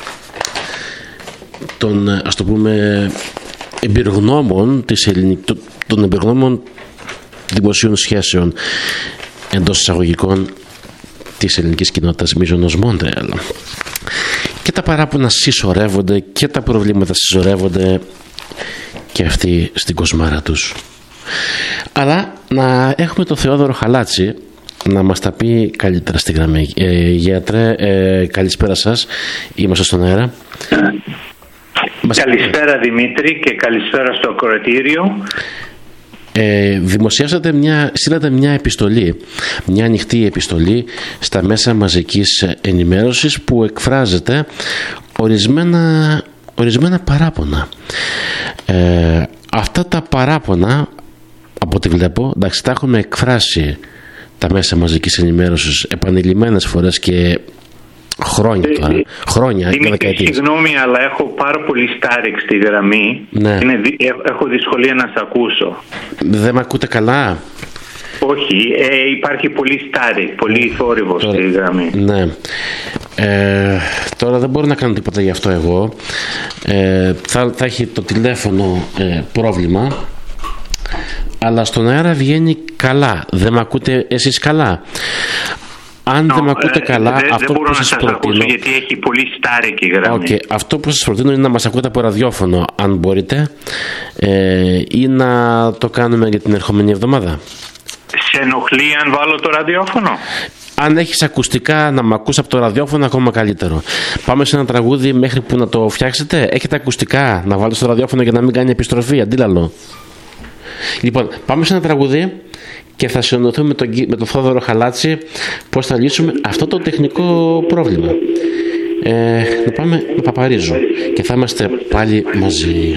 ας το πούμε εμπειρογνώμων των εμπειρογνώμων δημοσίων σχέσεων εντός εισαγωγικών της ελληνικής κοινότητας μείζωνος Μόντρεαλ. Και τα παράπονα συσσωρεύονται και τα προβλήματα συσσωρεύονται και αυτοί στην κοσμάρα τους. Αλλά να έχουμε τον Θεόδωρο Χαλάτση να μας τα πει καλύτερα στη γραμμή. Γιατρέ, καλησπέρα σας, είμαστε στον αέρα. Καλησπέρα Δημήτρη και καλησπέρα στο ακροατήριο. Δημοσιάσατε στείλατε μια επιστολή, μια ανοιχτή επιστολή στα μέσα μαζικής ενημέρωσης που εκφράζεται ορισμένα παράπονα. Αυτά τα παράπονα, από ό,τι βλέπω, εντάξει, τα έχουμε εκφράσει τα μέσα μαζικής ενημέρωσης επανειλημμένες φορές και χρόνια τώρα. Χρόνια, δεκαετίες. Συγγνώμη, αλλά έχω πάρα πολύ στάρεξ στη γραμμή. Ναι. Έχω δυσκολία να σε ακούσω. Δεν με ακούτε καλά? Όχι, υπάρχει πολύ στάρεξ, πολύ θόρυβο στη γραμμή. Ναι. Τώρα δεν μπορώ να κάνω τίποτα γι' αυτό εγώ. Θα έχει το τηλέφωνο πρόβλημα, αλλά στον αέρα βγαίνει καλά. Δεν με ακούτε εσείς καλά? Αν δεν με ακούτε καλά, αυτό που σας προτείνω, γιατί έχει πολύ στάρικη γραμμή. Αυτό που σας προτείνω είναι να μας ακούτε από ραδιόφωνο, αν μπορείτε, ή να το κάνουμε για την ερχόμενη εβδομάδα. Σε ενοχλεί αν βάλω το ραδιόφωνο? Αν έχεις ακουστικά να με ακούς από το ραδιόφωνο, ακόμα καλύτερο. Πάμε σε ένα τραγούδι μέχρι που να το φτιάξετε. Έχετε ακουστικά να βάλω στο ραδιόφωνο για να μην κάνει επιστροφή, αντίλαλο? Λοιπόν, πάμε σε ένα τραγούδι και θα συνοδευτούμε με τον Θόδωρο Χαλάτση πώς θα λύσουμε αυτό το τεχνικό πρόβλημα. Να πάμε με Παπαρίζου και θα είμαστε πάλι μαζί.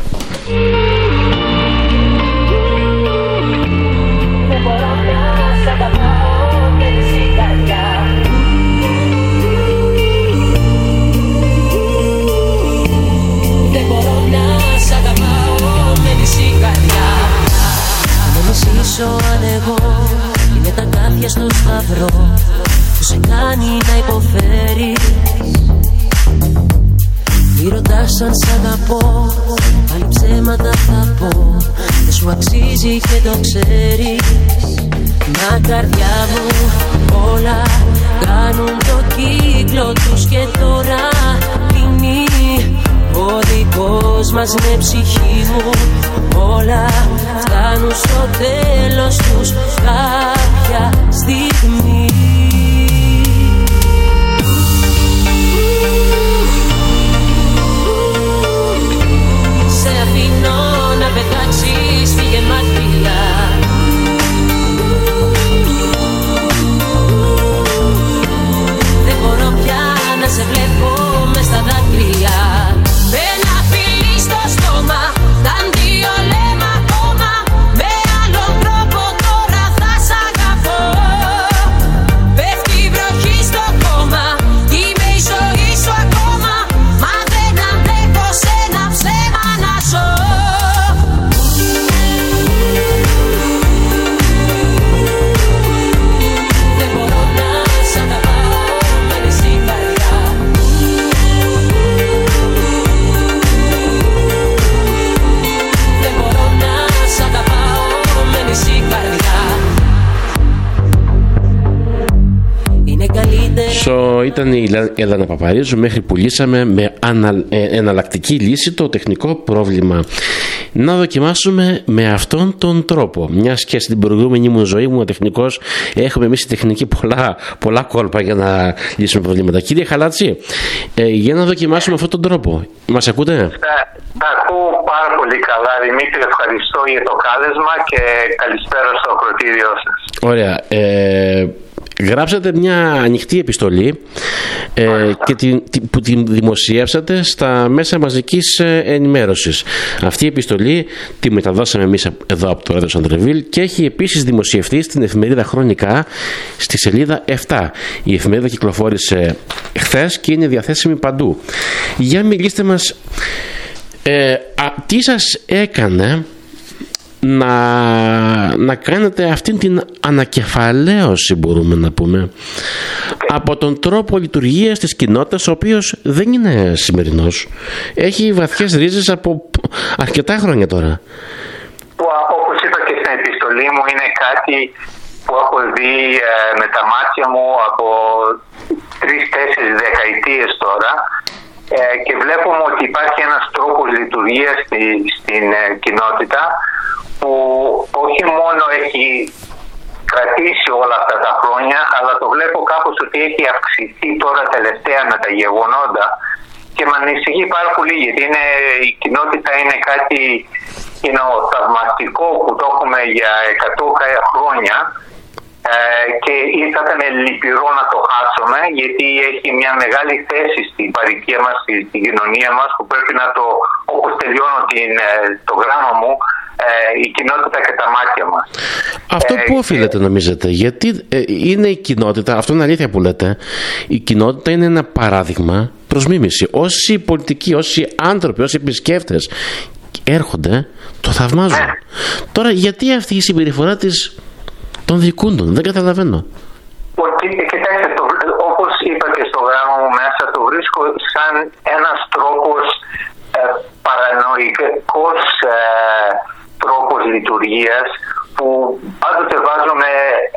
Αν εγώ είναι τα κάθια στο σταυρό που σε κάνει να υποφέρεις, Μη ρωτάς αν σ' αγαπώ, πάλι ψέματα θα πω. Δεν σου αξίζει και το ξέρεις. Μια καρδιά μου όλα κάνουν το κύκλο τους και τώρα κλείνει. Ο δικός μας είναι ψυχή μου. Όλα φτάνουν στο τέλος τους κάποια στιγμή. Σε αφήνω να πετάξεις, φύγε μακριά. Δεν μπορώ πια να σε βλέπω μες στα δάκρυα. Ένα φιλί στο στόμα, τα δύο λέμε ακόμα. Με άλλον τρόπο τώρα θα σ' αγαπώ. Πέφτει η βροχή στο κόμμα, είμαι η ζωή σου ακόμα. Μα δεν αντέχω σε ένα ψέμα να ζω. Δεν μπορώ να σ' αγαπάω, μένεις η καρδιά. Δεν μπορώ να σ' αγαπάω, μένεις η καρδιά. Είναι καλύτερα. Ήταν η Έλενα Παπαρίζου μέχρι που λύσαμε με εναλλακτική λύση το τεχνικό πρόβλημα. Να δοκιμάσουμε με αυτόν τον τρόπο. Μιας και στην προηγούμενη μου ζωή μου τεχνικός, έχουμε εμείς η τεχνική πολλά κόλπα για να λύσουμε προβλήματα. Κύριε Χαλάτση, για να δοκιμάσουμε αυτόν τον τρόπο. Μας ακούτε? Τα ακούω πάρα πολύ καλά, Δημήτρη. Ευχαριστώ για το κάλεσμα και καλησπέρα στο ακροατήριό σας. Ωραία. Γράψατε μια ανοιχτή επιστολή που την δημοσιεύσατε στα μέσα μαζικής ενημέρωσης. Αυτή η επιστολή τη μεταδώσαμε εμείς εδώ από το Ράδιο Σαντρεβίλ και έχει επίσης δημοσιευτεί στην εφημερίδα Χρονικά στη σελίδα 7. Η εφημερίδα κυκλοφόρησε χθες και είναι διαθέσιμη παντού. Για μιλήστε μας, τι σας έκανε να κάνετε αυτήν την ανακεφαλαίωση, μπορούμε να πούμε, από τον τρόπο λειτουργίας της κοινότητας, ο οποίος δεν είναι σημερινός. Έχει βαθιές ρίζες από αρκετά χρόνια τώρα. Όπως είπα και στην επιστολή μου, είναι κάτι που έχω δει με τα μάτια μου από 3-4 δεκαετίες τώρα, και βλέπουμε ότι υπάρχει ένας τρόπος λειτουργίας στην κοινότητα που όχι μόνο έχει κρατήσει όλα αυτά τα χρόνια, αλλά το βλέπω κάπως ότι έχει αυξηθεί τώρα τελευταία με τα γεγονότα και με ανησυχεί πάρα πολύ, γιατί η κοινότητα είναι κάτι θαυμαστικό που το έχουμε για 100 χρόνια. Και θα ήταν λυπηρό να το χάσουμε, γιατί έχει μια μεγάλη θέση στην παροικία μας, στην κοινωνία μας, που πρέπει να το, όπως τελειώνω το γράμμα μου, η κοινότητα και τα μάτια μας. Αυτό πού οφείλεται, νομίζετε? Γιατί είναι η κοινότητα, αυτό είναι αλήθεια που λέτε, η κοινότητα είναι ένα παράδειγμα προς μίμηση. Όσοι πολιτικοί, όσοι άνθρωποι, όσοι επισκέπτες έρχονται, το θαυμάζουν. Τώρα γιατί αυτή η συμπεριφορά της των δικούντων? Δεν καταλαβαίνω. Κοιτάξτε, όπως είπα και στο γράμμα μου μέσα, το βρίσκω σαν ένας τρόπος παρανοϊκός τρόπος λειτουργίας, που πάντοτε βάζουμε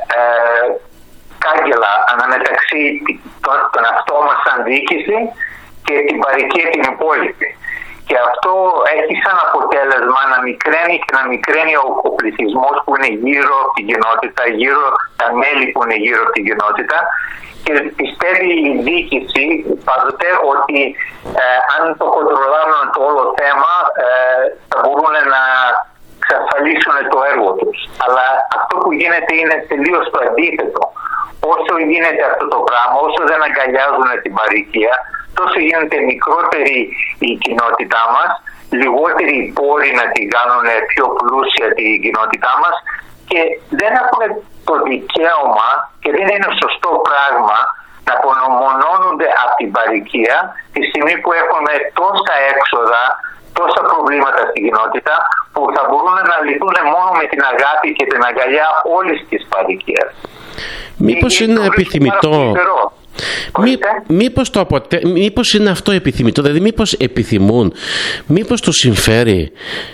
κάγκελα αναμεταξύ τον αυτό μας σαν διοίκηση και την παροικία την υπόλοιπη. Και αυτό έχει σαν αποτέλεσμα να μικραίνει και να μικραίνει ο πληθυσμός που είναι γύρω από την κοινότητα, γύρω τα μέλη που είναι γύρω από την κοινότητα, και πιστεύει η διοίκηση πάντοτε ότι αν το κοντρολάρουν το όλο θέμα θα μπορούν να εξασφαλίσουν το έργο τους. Αλλά αυτό που γίνεται είναι τελείως το αντίθετο. Όσο γίνεται αυτό το πράγμα, όσο δεν αγκαλιάζουν την παροικία, τόσο γίνεται μικρότερη η κοινότητά μας, λιγότεροι πόροι να την κάνουν πιο πλούσια την κοινότητά μας, και δεν έχουμε το δικαίωμα και δεν είναι σωστό πράγμα να απομονώνονται από την παροικία τη στιγμή που έχουμε τόσα έξοδα, τόσα προβλήματα στην κοινότητα, που θα μπορούν να λυθούν μόνο με την αγάπη και την αγκαλιά όλης της παροικίας. Μήπως είναι επιθυμητό Μήπως είναι αυτό επιθυμητό, δηλαδή μήπως επιθυμούν, μήπως τους συμφέρει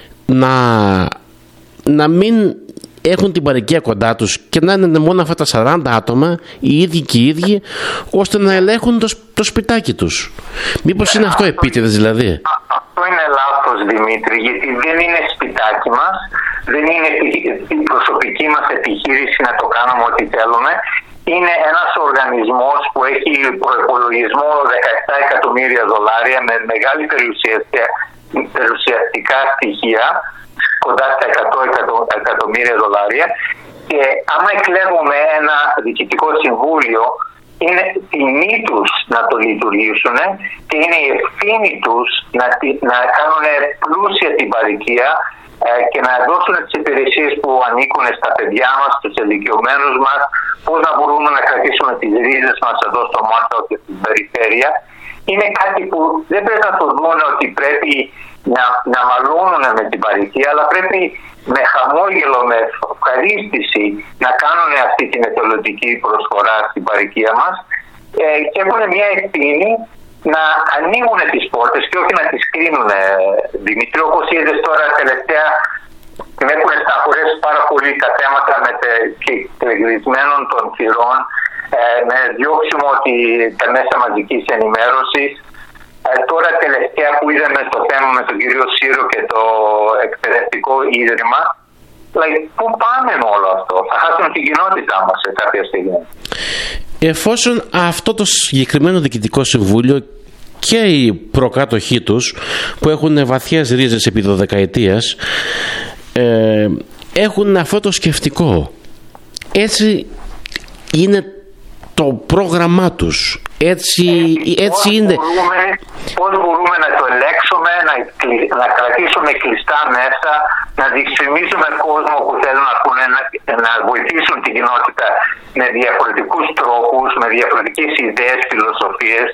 να μην έχουν την παροικία κοντά τους και να είναι μόνο αυτά τα 40 άτομα, οι ίδιοι και οι ίδιοι, ώστε να ελέγχουν το σπιτάκι τους. Μήπως είναι αυτό επίτηδες δηλαδή? Αυτό είναι λάθος, Δημήτρη, γιατί δεν είναι σπιτάκι μας, δεν είναι η προσωπική μας επιχείρηση να το κάνουμε ό,τι θέλουμε. Είναι ένας οργανισμός που έχει προϋπολογισμό $17 εκατομμύρια με μεγάλη περιουσιαστικά στοιχεία, κοντά στα $100 εκατομμύρια, και άμα εκλέγουμε ένα διοικητικό συμβούλιο, είναι τιμή τους να το λειτουργήσουν και είναι η ευθύνη τους να κάνουν πλούσια την παροικία και να δώσουν τις υπηρεσίες που ανήκουν στα παιδιά μας, στους ηλικιωμένους μας, πώς να μπορούμε να κρατήσουμε τις ρίζες μας εδώ στο Μόρτο και στην περιφέρεια. Είναι κάτι που δεν πρέπει να το δουν ότι πρέπει να μαλώνουν με την παροικία, αλλά πρέπει με χαμόγελο, με ευχαρίστηση να κάνουν αυτή την εθελοντική προσφορά στην παροικία μας και έχουν μια ευθύνη να ανοίγουν τις πόρτες και όχι να τις κλείνουν. Δημήτρη, όπως είδες τώρα τελευταία, με έχουν σταχωρέσει πάρα πολύ τα θέματα κλεισμένων των θυρών, με διώξιμο τα μέσα μαζικής ενημέρωσης. Τώρα τελευταία που είδαμε το θέμα με τον κύριο Σύρο και το εκπαιδευτικό ίδρυμα, πού πάμε με όλο αυτό? Θα χάσουμε την κοινότητά μας σε κάποια στιγμή. Εφόσον αυτό το συγκεκριμένο διοικητικό συμβούλιο και οι προκάτοχοί τους, που έχουν βαθιές ρίζες επί 12ετίας, έχουν αυτό το σκεφτικό, έτσι είναι το πρόγραμμά τους, έτσι είναι. Πώς μπορούμε να το ελέγξουμε, να κρατήσουμε κλειστά μέσα, να διεξιμήσουμε κόσμο που θέλουν να βοηθήσουν την κοινότητα με διαφορετικούς τρόπους, με διαφορετικές ιδέες, φιλοσοφίες,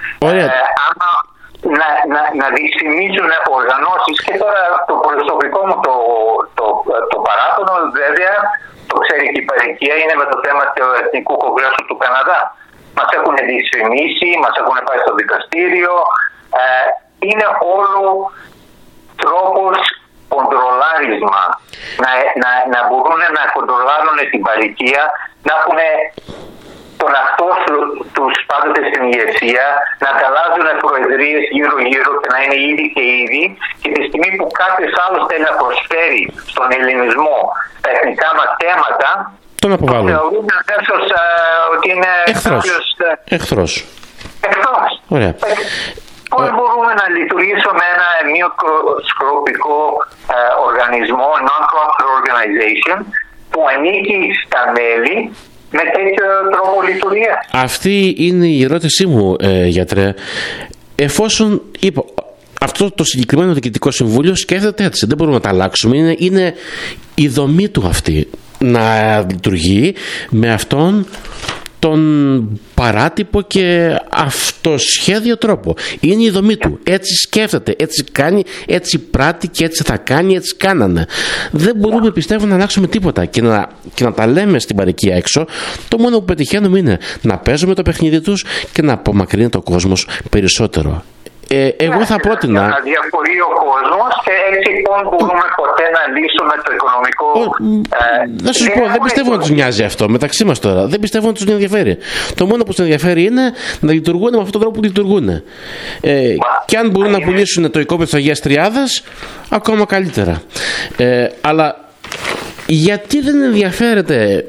να διεξιμήσουν οργανώσεις. Και τώρα το προσωπικό μου το παράπονο, βέβαια, το ξέρει και η παροικία, είναι με το θέμα του Εθνικού Κογκρέσου του Καναδά. Μας έχουν δυσφημίσει, μας έχουν πάει στο δικαστήριο. Είναι όλο τρόπος κοντρολάρισμα. Να μπορούν να κοντρολάρουν την παροικία, να έχουν τον αυτό τους πάντοτε στην ηγεσία, να ανταλλάζουν προεδρίες γύρω-γύρω και να είναι ήδη και ήδη, και τη στιγμή που κάποιος άλλος θέλει να προσφέρει στον ελληνισμό τα εθνικά μας θέματα, τον αποβάλλουν. Θεωρούν αμέσως ότι είναι εχθρός. Ωραία. Πώς μπορούμε να λειτουργήσουμε ένα μικροσκοπικό οργανισμό, non-profit organization, που ανήκει στα μέλη με τέτοιο τρόπο λειτουργία? Αυτή είναι η ερώτησή μου, γιατρέ. Εφόσον είπα, αυτό το συγκεκριμένο διοικητικό συμβούλιο σκέφτεται έτσι, δεν μπορούμε να τα αλλάξουμε, είναι η δομή του αυτή, να λειτουργεί με αυτόν τον παράτυπο και αυτοσχέδιο τρόπο. Είναι η δομή του. Έτσι σκέφτεται, έτσι κάνει, έτσι πράττει και έτσι θα κάνει, έτσι κάνανε. Δεν μπορούμε, πιστεύω, να αλλάξουμε τίποτα και να τα λέμε στην παροικία έξω. Το μόνο που πετυχαίνουμε είναι να παίζουμε το παιχνίδι τους και να απομακρύνει το κόσμος περισσότερο. Εγώ θα πρότεινα. Να διαφορεί ο κόσμος και έτσι πώς μπορούμε ποτέ να λύσουμε το οικονομικό. Να σου πω, δεν πιστεύω να τους νοιάζει αυτό μεταξύ μας τώρα. Δεν πιστεύω να τους ενδιαφέρει. Το μόνο που τους ενδιαφέρει είναι να λειτουργούν με αυτόν τον τρόπο που λειτουργούν. Και αν μπορούν να πουλήσουν το οικόπεδο της Αγίας Τριάδας, ακόμα καλύτερα. Αλλά γιατί δεν ενδιαφέρεται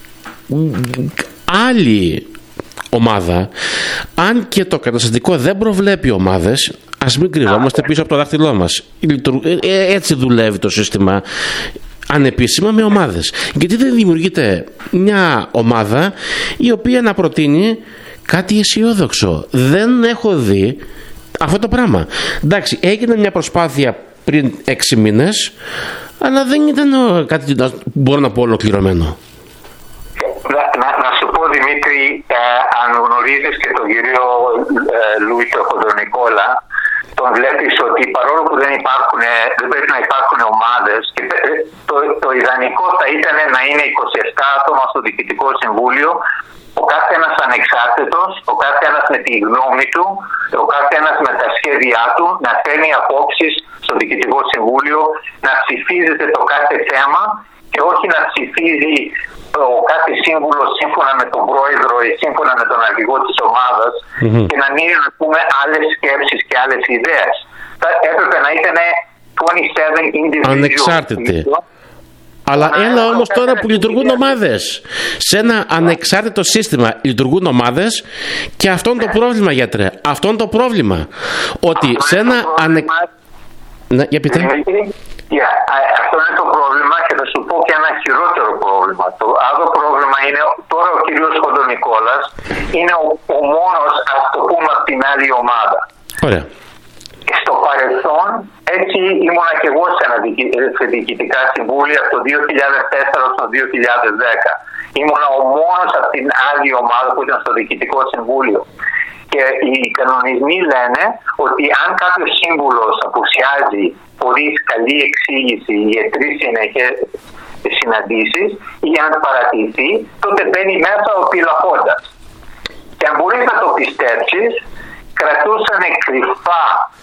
άλλη ομάδα, αν και το καταστατικό δεν προβλέπει ομάδες? Ας μην κρυβόμαστε πίσω από το δάχτυλό μας. Έτσι δουλεύει το σύστημα ανεπίσημα, με ομάδες. Γιατί δεν δημιουργείται μια ομάδα η οποία να προτείνει κάτι αισιόδοξο? Δεν έχω δει αυτό το πράγμα. Εντάξει, έγινε μια προσπάθεια πριν 6 μήνες, αλλά δεν ήταν κάτι που μπορώ να πω ολοκληρωμένο. Να σου πω, Δημήτρη, αν γνωρίζεις και τον κύριο Λούι Χοντρονικόλα, τον βλέπεις ότι παρόλο που δεν πρέπει να υπάρχουν ομάδες, και το ιδανικό θα ήταν να είναι 27 άτομα στο Διοικητικό Συμβούλιο, ο κάθε ένας ανεξάρτητος, ο κάθε ένας με τη γνώμη του, ο κάθε ένας με τα σχέδιά του, να φέρνει απόψεις στο Διοικητικό Συμβούλιο, να ψηφίζεται το κάθε θέμα και όχι να ψηφίζει ο κάθε σύμβουλο σύμφωνα με τον πρόεδρο ή σύμφωνα με τον αρχηγό της ομάδας και να μην πούμε άλλες σκέψεις και άλλες ιδέες. Έπρεπε να ήταν 27 individuals. Ανεξάρτητοι. Αλλά έλα όμως τώρα που λειτουργούν ομάδες. Σε ένα ανεξάρτητο σύστημα λειτουργούν ομάδες και αυτό είναι το πρόβλημα, γιατρέ. Αυτό είναι το πρόβλημα. Ότι σε ένα Ναι, για πείτε. Αυτό είναι το πρόβλημα και θα σου πω και ένα χειρότερο πρόβλημα. Το άλλο πρόβλημα είναι τώρα ο κύριος Κοντονικόλας είναι ο μόνος, ας το πούμε, από την άλλη ομάδα. Ωραία. Στο παρελθόν, έτσι ήμουνα και εγώ σε διοικητικά συμβούλια από το 2004 στο 2010. Ήμουνα ο μόνος από την άλλη ομάδα που ήταν στο διοικητικό συμβούλιο. Και οι κανονισμοί λένε ότι αν κάποιος σύμβουλος απουσιάζει χωρίς καλή εξήγηση για 3 συνεχές συναντήσεις ή για να παρατηθεί, τότε μπαίνει μέσα ο πυλαχόντας. Και αν μπορείς να το πιστέψεις, κρατούσαν κρυφά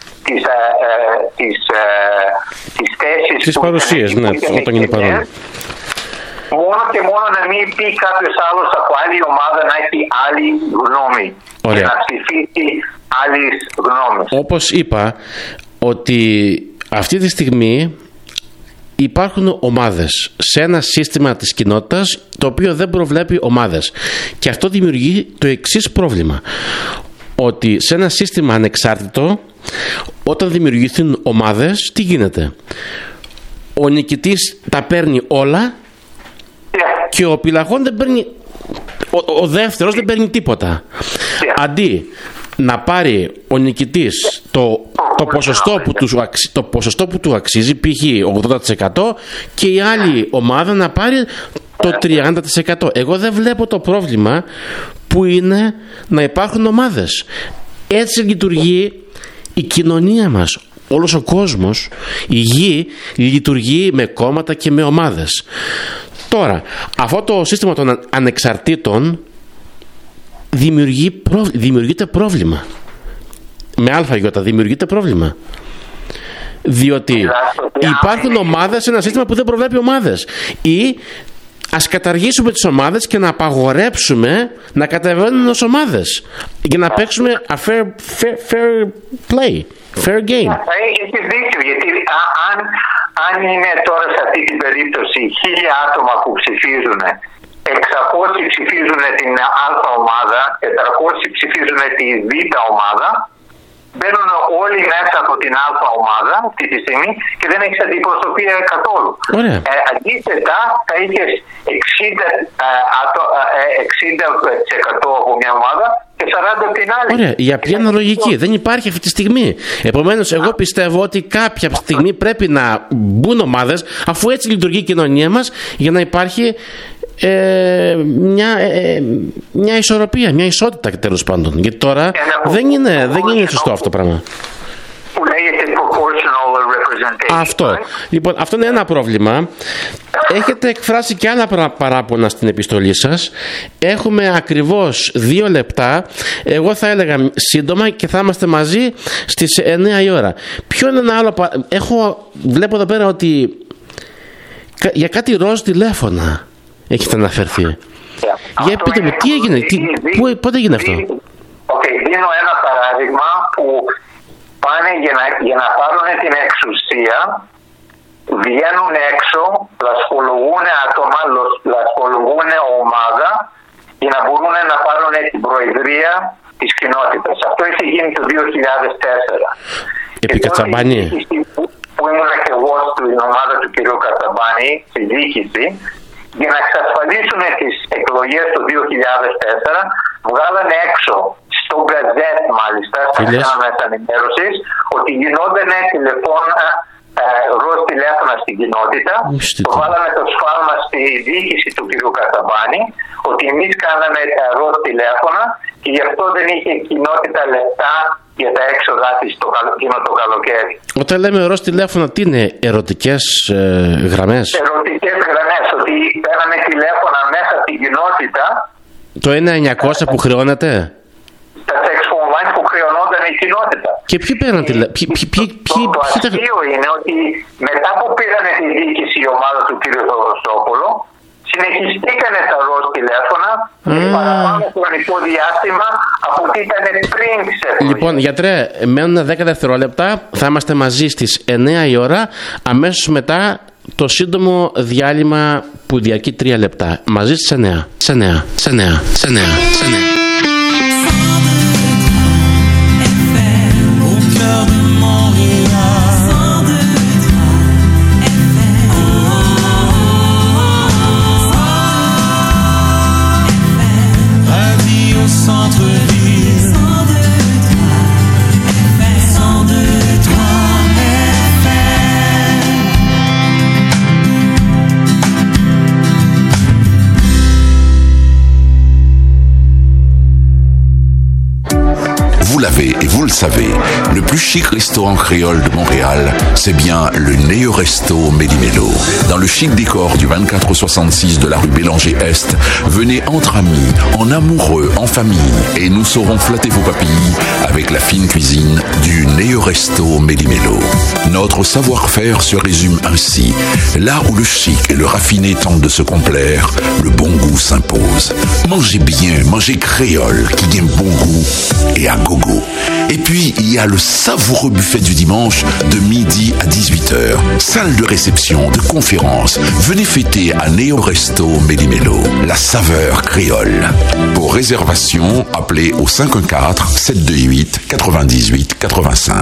τις θέσεις τις παρουσίες, ναι, όταν είναι παρόν. Μόνο και μόνο να μην πει κάποιος άλλος από άλλη ομάδα να έχει άλλη γνώμη. Ωραία. Και να ψηφίσει άλλης γνώμης. Όπως είπα, ότι αυτή τη στιγμή υπάρχουν ομάδες σε ένα σύστημα της κοινότητας το οποίο δεν προβλέπει ομάδες. Και αυτό δημιουργεί το εξής πρόβλημα. Ότι σε ένα σύστημα ανεξάρτητο, όταν δημιουργηθούν ομάδες, τι γίνεται? Ο νικητής τα παίρνει όλα και ο πυλαγών δεν παίρνει, ο δεύτερος δεν παίρνει τίποτα. Αντί να πάρει ο νικητής το ποσοστό που του αξίζει, π.χ. 80%, και η άλλη ομάδα να πάρει το 30%. Εγώ δεν βλέπω το πρόβλημα που είναι να υπάρχουν ομάδες. Έτσι λειτουργεί η κοινωνία μας. Όλος ο κόσμος, η γη λειτουργεί με κόμματα και με ομάδες. Τώρα, αυτό το σύστημα των ανεξαρτήτων δημιουργείται πρόβλημα. Με αλφαγιώτα δημιουργείται πρόβλημα. Διότι υπάρχουν ομάδες σε ένα σύστημα που δεν προβλέπει ομάδες. Ή ας καταργήσουμε τις ομάδες και να απαγορέψουμε να κατεβαίνουν ως ομάδες για να παίξουμε fair play, fair game. Έχεις δίκιο, γιατί αν είναι τώρα σε αυτή την περίπτωση 1000 άτομα που ψηφίζουν, 600 ψηφίζουν την Α ομάδα, 400 ψηφίζουν τη Β ομάδα, μπαίνουν όλοι μέσα από την Α ομάδα αυτή τη στιγμή και δεν έχεις αντιπροσωπεία καθόλου. Αντίθετα, θα είχες 60% από μια ομάδα και 40% από την άλλη. Ωραία, η απλή αναλογική δεν υπάρχει αυτή τη στιγμή. Επομένως, εγώ πιστεύω ότι κάποια στιγμή πρέπει να μπουν ομάδες, αφού έτσι λειτουργεί η κοινωνία μας, για να υπάρχει μια ισορροπία, μια ισότητα τέλος πάντων. Γιατί τώρα δεν είναι σωστό αυτό το πράγμα. Που λέγεται proportional representation. Αυτό. Λοιπόν, αυτό είναι ένα πρόβλημα. Έχετε εκφράσει και άλλα παράπονα στην επιστολή σας. Έχουμε ακριβώς 2 λεπτά. Εγώ θα έλεγα σύντομα και θα είμαστε μαζί στις 9 η ώρα. Ποιο είναι ένα άλλο βλέπω εδώ πέρα ότι για κάτι ροζ τηλέφωνα έχετε αναφερθεί. Για πείτε μου, τι έγινε, πότε έγινε αυτό? Δίνω ένα παράδειγμα που πάνε για να πάρουν την εξουσία, βγαίνουν έξω, λασπολογούν άτομα, λασπολογούν ομάδα για να μπορούν να πάρουν την προεδρία της κοινότητας. Αυτό είχε γίνει το 2004. Επί Κατσαμπάνη. Που ήμουν και εγώ στην ομάδα του κ. Κατσαμπάνη, στη διοίκηση, για να εξασφαλίσουν τις εκλογές το 2004, βγάλανε έξω στο Γκαζέτ, μάλιστα, στα μέσα ενημέρωσης, ότι γινόταν ροζ τηλέφωνα στην κοινότητα. Το βάλαμε το σφάλμα στη διοίκηση του κ. Κατσαμπάνη, ότι εμείς κάναμε τα ροζ τηλέφωνα και γι' αυτό δεν είχε η κοινότητα λεφτά για τα έξοδά της το καλοκαίρι. Όταν λέμε ροζ τηλέφωνα, τι είναι, ερωτικές γραμμές? Ερωτικές γραμμές, ότι παίρναμε τηλέφωνα μέσα από την κοινότητα Το 1.900 που χρεώνεται. Τα sex phone lines που χρεωνόταν η κοινότητα. Και ποιοι πέραν το αστείο είναι ότι μετά που πήγανε τη διοίκηση η ομάδα του κ. Θοδοσόπουλου, συνεχιστήκανε τα ροζ τηλέφωνα και παραπάνω χρονικό διάστημα από ό,τι ήταν πριν τις εκλογές. Λοιπόν, γιατρέ, μένουν 10 δευτερόλεπτα. Θα είμαστε μαζί στις 9 η ώρα. Αμέσως μετά το σύντομο διάλειμμα που διαρκεί 3 λεπτά. Μαζί στις 9. Σε 9. Vous l'avez et vous le savez, le plus chic restaurant créole de Montréal, c'est bien le Neo Resto Méli-Mélo. Dans le chic décor du 2466 de la rue Bélanger-Est, venez entre amis, en amoureux, en famille, et nous saurons flatter vos papilles avec la fine cuisine du Neo Resto Méli-Mélo. Notre savoir-faire se résume ainsi. Là où le chic et le raffiné tentent de se complaire, le bon goût s'impose. Mangez bien, mangez créole, qui gagne bon goût et à gogo. Et puis, il y a le savoureux buffet du dimanche de midi à 18h. Salle de réception, de conférence. Venez fêter à Neo Resto Méli-Mélo. La saveur créole. Pour réservation, appelez au 514-728-98-85.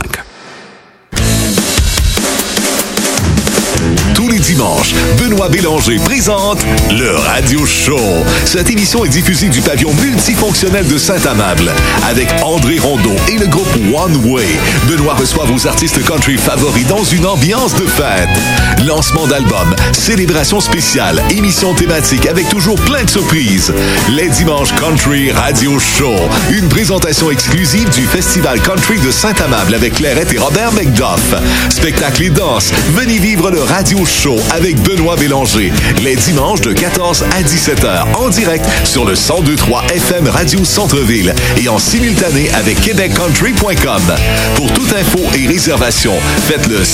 Tous les dimanches, Benoît Bélanger présente le Radio Show. Cette émission est diffusée du pavillon multifonctionnel de Saint-Amable avec André Rondeau et le groupe One Way. Benoît reçoit vos artistes country favoris dans une ambiance de fête. Lancement d'album, célébration spéciale, émission thématique avec toujours plein de surprises. Les dimanches Country Radio Show. Une présentation exclusive du Festival Country de Saint-Amable avec Clairette et Robert McDuff. Spectacle et danse. Venez vivre le Radio Show avec Benoît Bélanger. Les dimanches de 14 à 17h en direct sur le 102.3 FM Radio Centre-Ville et en simultané avec québeccountry.com. Pour toute info et réservation, faites le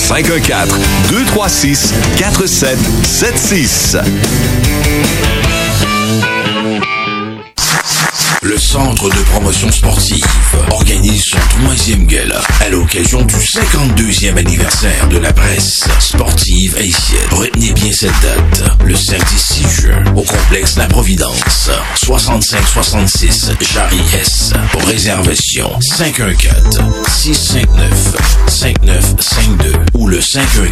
514-236-4776. Le Centre de promotion sportive organise son 3e gala à l'occasion du 52e anniversaire de la presse sportive haïtienne. Retenez bien cette date, le samedi 6 juin, au complexe La Providence, 6566 Jarry-S. Pour réservation, 514-659-5952 ou le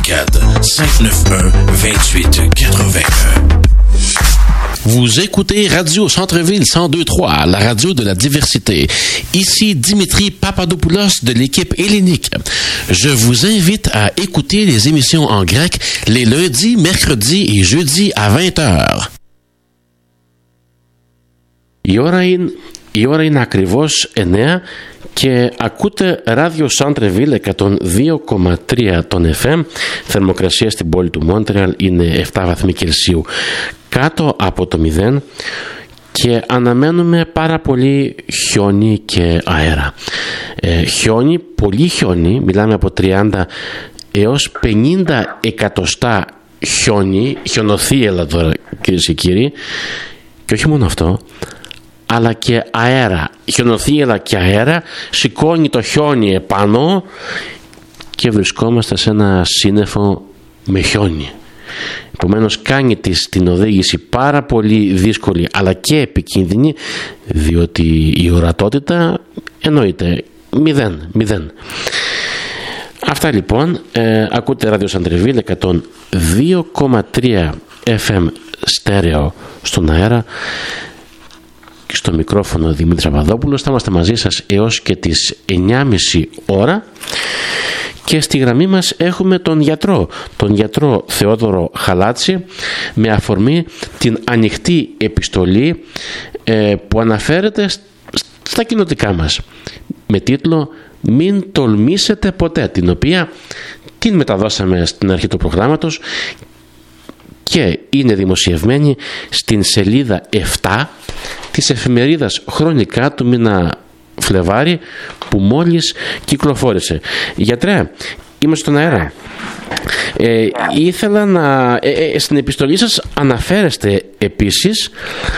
514-591-2881. Vous écoutez Radio Centre-Ville 102.3, la radio de la diversité. Ici Dimitri Papadopoulos de l'équipe hellénique. Je vous invite à écouter les émissions en grec les lundis, mercredis et jeudis à 20h. Η ώρα είναι ακριβώς 9 και ακούτε Radio Centre-Ville 102,3 των FM. Θερμοκρασία στην πόλη του Μόντρεαλ είναι 7 βαθμοί Κελσίου κάτω από το 0 και αναμένουμε πάρα πολύ χιόνι και αέρα. Χιόνι, πολύ χιόνι, μιλάμε από 30 έως 50 εκατοστά χιόνι, χιονοθύελα τώρα κυρίες και κύριοι, και όχι μόνο αυτό, αλλά και αέρα, χιονοθύελα και αέρα, σηκώνει το χιόνι επάνω και βρισκόμαστε σε ένα σύννεφο με χιόνι. Επομένως κάνει την οδήγηση πάρα πολύ δύσκολη αλλά και επικίνδυνη, διότι η ορατότητα εννοείται 0. Αυτά λοιπόν, ακούτε Radio Centre-Ville 102,3 FM στέρεο στον αέρα. Στο μικρόφωνο Δημήτρης Παπαδόπουλος. Θα είμαστε μαζί σας έως και τις 9.30 ώρα και στη γραμμή μας έχουμε τον γιατρό Θεόδωρο Χαλάτση, με αφορμή την ανοιχτή επιστολή που αναφέρεται στα κοινοτικά μας με τίτλο «Μην τολμήσετε ποτέ», την οποία την μεταδώσαμε στην αρχή του προγράμματος και είναι δημοσιευμένη στην σελίδα 7 της εφημερίδας Χρονικά του μήνα Φλεβάρι που μόλις κυκλοφόρησε. Γιατρέ, είμαστε στον αέρα. Ήθελα να... στην επιστολή σας αναφέρεστε επίσης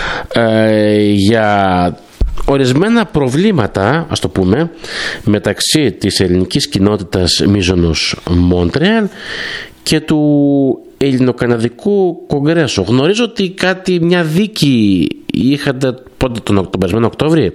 για ορισμένα προβλήματα, ας το πούμε, μεταξύ της ελληνικής κοινότητας Μίζωνος Μόντρεαλ και του Ελληνοκαναδικού Κογκρέσου. Γνωρίζω ότι μια δίκη είχατε πότε τον περασμένο Οκτώβριο.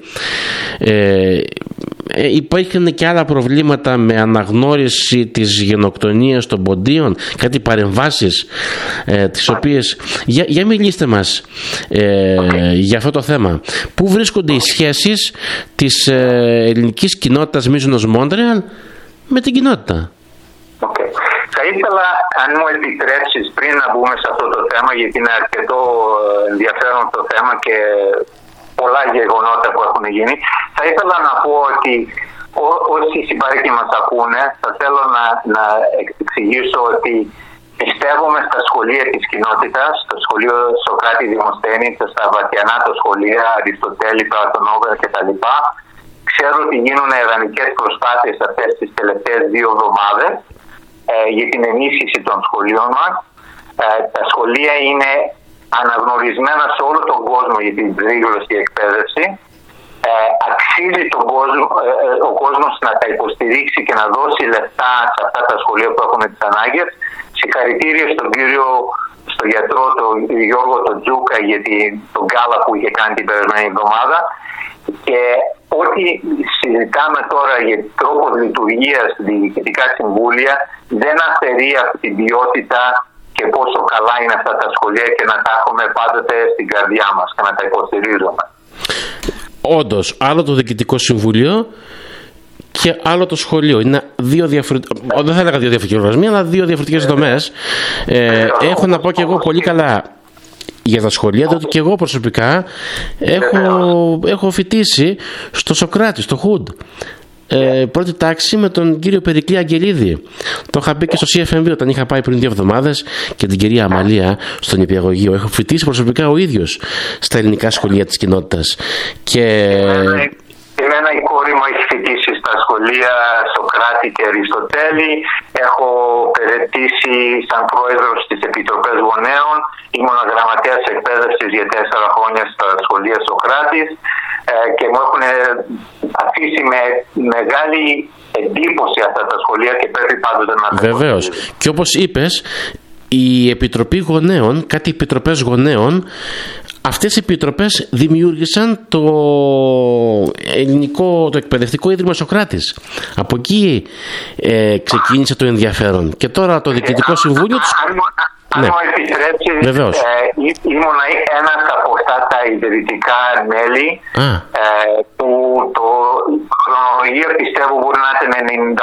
Υπάρχουν και άλλα προβλήματα με αναγνώριση της γενοκτονίας των ποντίων, κάτι παρεμβάσεις τις οποίες... Για μιλήστε μας για αυτό το θέμα. Πού βρίσκονται οι σχέσεις της ελληνικής κοινότητας Μίζωνος Μόντρεαλ με την κοινότητα? Θα ήθελα, αν μου επιτρέψεις, πριν να μπούμε σε αυτό το θέμα, γιατί είναι αρκετό ενδιαφέρον το θέμα και πολλά γεγονότα που έχουν γίνει, θα ήθελα να πω ότι όσοι συμπαρίκοι μας ακούνε, θα θέλω να εξηγήσω ότι πιστεύουμε στα σχολεία της κοινότητας, στο σχολείο Σοκράτη Δημοσθένη, στα βαθιανά τα σχολεία, Αριστοτέλη, Πλατωνόβερα κτλ. Ξέρω ότι γίνουν αιρανικές προσπάθειες αυτές τις τελευταίες 2 εβδομάδες για την ενίσχυση των σχολείων μας. Τα σχολεία είναι αναγνωρισμένα σε όλο τον κόσμο για την πλήρωση εκπαίδευση. Αξίζει ο κόσμος να τα υποστηρίξει και να δώσει λεφτά σε αυτά τα σχολεία που έχουν τις ανάγκες. Συγχαρητήρια στον γιατρό τον Γιώργο τον Τζούκα για τον γκάλα που είχε κάνει την περασμένη εβδομάδα. Και ό,τι συζητάμε τώρα για τρόπο λειτουργίας διοικητικά συμβούλια δεν αφαιρεί αυτή την ποιότητα και πόσο καλά είναι αυτά τα σχολεία και να τα έχουμε πάντοτε στην καρδιά μας και να τα υποστηρίζουμε. Όντως, άλλο το διοικητικό συμβούλιο και άλλο το σχολείο. Είναι δεν θα έλεγα 2 διαφορετικές οργανισμοί, αλλά 2 διαφορετικές δομές. Έχω να πω και εγώ πολύ καλά για τα σχολεία, διότι και εγώ προσωπικά έχω φοιτήσει στο Σοκράτη, στο Χουντ. Πρώτη τάξη με τον κύριο Περικλή Αγγελίδη. Το είχα πει και στο CFMV όταν είχα πάει πριν 2 εβδομάδες, και την κυρία Αμαλία στον Υπηαγωγείο. Έχω φοιτήσει προσωπικά ο ίδιος στα ελληνικά σχολεία της κοινότητας. Εμένα η κόρη μου έχει φοιτήσει στα σχολεία Σοκράτη και Αριστοτέλη. Έχω περαιτήσει σαν πρόεδρος της Επιτροπής Γονέων. Ήμουν γραμματέας εκπαίδευσης για 4 χρόνια στα σχολεία Σοκράτης και μου έχουν αφήσει με μεγάλη εντύπωση αυτά τα σχολεία και πρέπει πάντοτε να... Βεβαίως. Και όπως είπες, η Επιτροπή Γονέων, κάτι επιτροπές γονέων, αυτές οι επιτροπές δημιούργησαν το το εκπαιδευτικό ίδρυμα Σοκράτης. Από εκεί ξεκίνησε το ενδιαφέρον. Και τώρα το Διοικητικό Συμβούλιο... Αν μου επιτρέψεις, ήμουν ένας από αυτά τα ιδρυτικά μέλη που το χρονολογία πιστεύω μπορεί να ήταν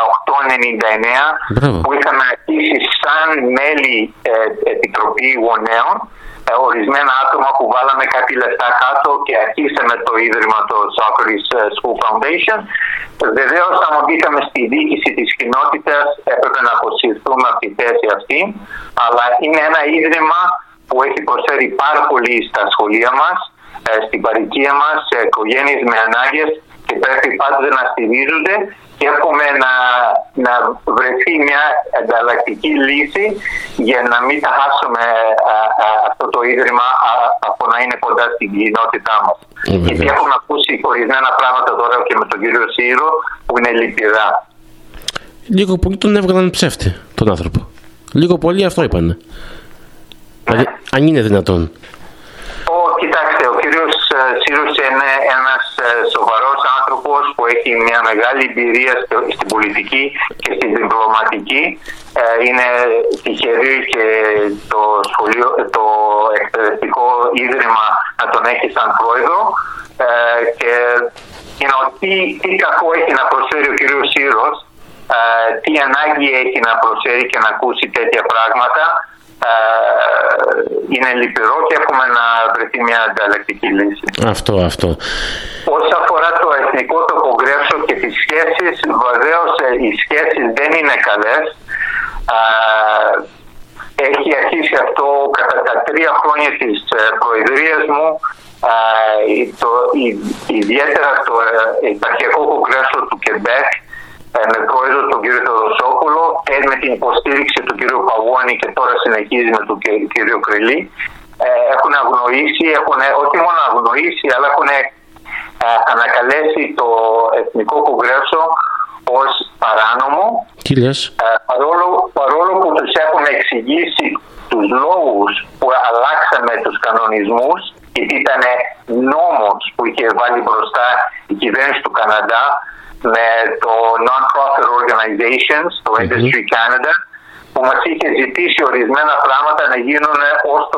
98-99 που είχαμε αρχίσει σαν μέλη Επιτροπή Γονέων, ορισμένα άτομα που βάλαμε κάποια λεφτά κάτω και αρχίσαμε το ίδρυμα, το Socrates School Foundation. Βεβαίως, αν μπήκαμε στη διοίκηση της κοινότητας, έπρεπε να αποσυρθούμε από τη θέση αυτή, αλλά είναι ένα ίδρυμα που έχει προσφέρει πάρα πολύ στα σχολεία μας, στην παροικία μας, σε οικογένειες με ανάγκες και πρέπει πάντοτε να στηρίζονται και εύχομαι να βρεθεί μια ανταλλακτική λύση για να μην τα χάσουμε αυτό το ίδρυμα από να είναι κοντά στην κοινότητά μας. Γιατί έχουμε ακούσει ορισμένα πράγματα τώρα και με τον κύριο Σύρο που είναι λυπηρά. Λίγο πολύ τον έβγαλαν ψεύτη τον άνθρωπο. Λίγο πολύ αυτό είπανε. Δηλαδή, αν είναι δυνατόν. Κοιτάξτε, ο κύριος Σύρος είναι ένας σοβαρός άνθρωπος που έχει μια μεγάλη εμπειρία στην πολιτική και στην διπλωματική. Είναι τυχερή και το εκπαιδευτικό ίδρυμα να τον έχει σαν πρόεδρο. Και τι κακό έχει να προσφέρει ο κύριος Σύρος, τι ανάγκη έχει να προσφέρει και να ακούσει τέτοια πράγματα. Είναι λυπηρό και έχουμε να βρεθεί μια ανταλλακτική λύση. Αυτό. Όσον αφορά το εθνικό το κογκρέσο και τις σχέσεις, βεβαίως οι σχέσεις δεν είναι καλές. έχει αρχίσει αυτό κατά τα 3 χρόνια της προεδρίας μου, ιδιαίτερα το Επαρχιακό Κογκρέσο του Κεμπέκ με πρόεδρο τον κύριο Θεοδοσόπουλο και με την υποστήριξη του κύριου Παγώνη και τώρα συνεχίζει με τον κύριο Κρυλή, έχουν αγνοήσει, όχι μόνο αγνοήσει, αλλά έχουν ανακαλέσει το Εθνικό Κογκρέσο ως παράνομο, παρόλο που τους έχουν εξηγήσει τους λόγους που αλλάξαμε τους κανονισμούς, γιατί ήταν νόμος που είχε βάλει μπροστά η κυβέρνηση του Καναδά με το Non-Profit Organizations, το Industry Canada, που μας είχε ζητήσει ορισμένα πράγματα να γίνουν ως το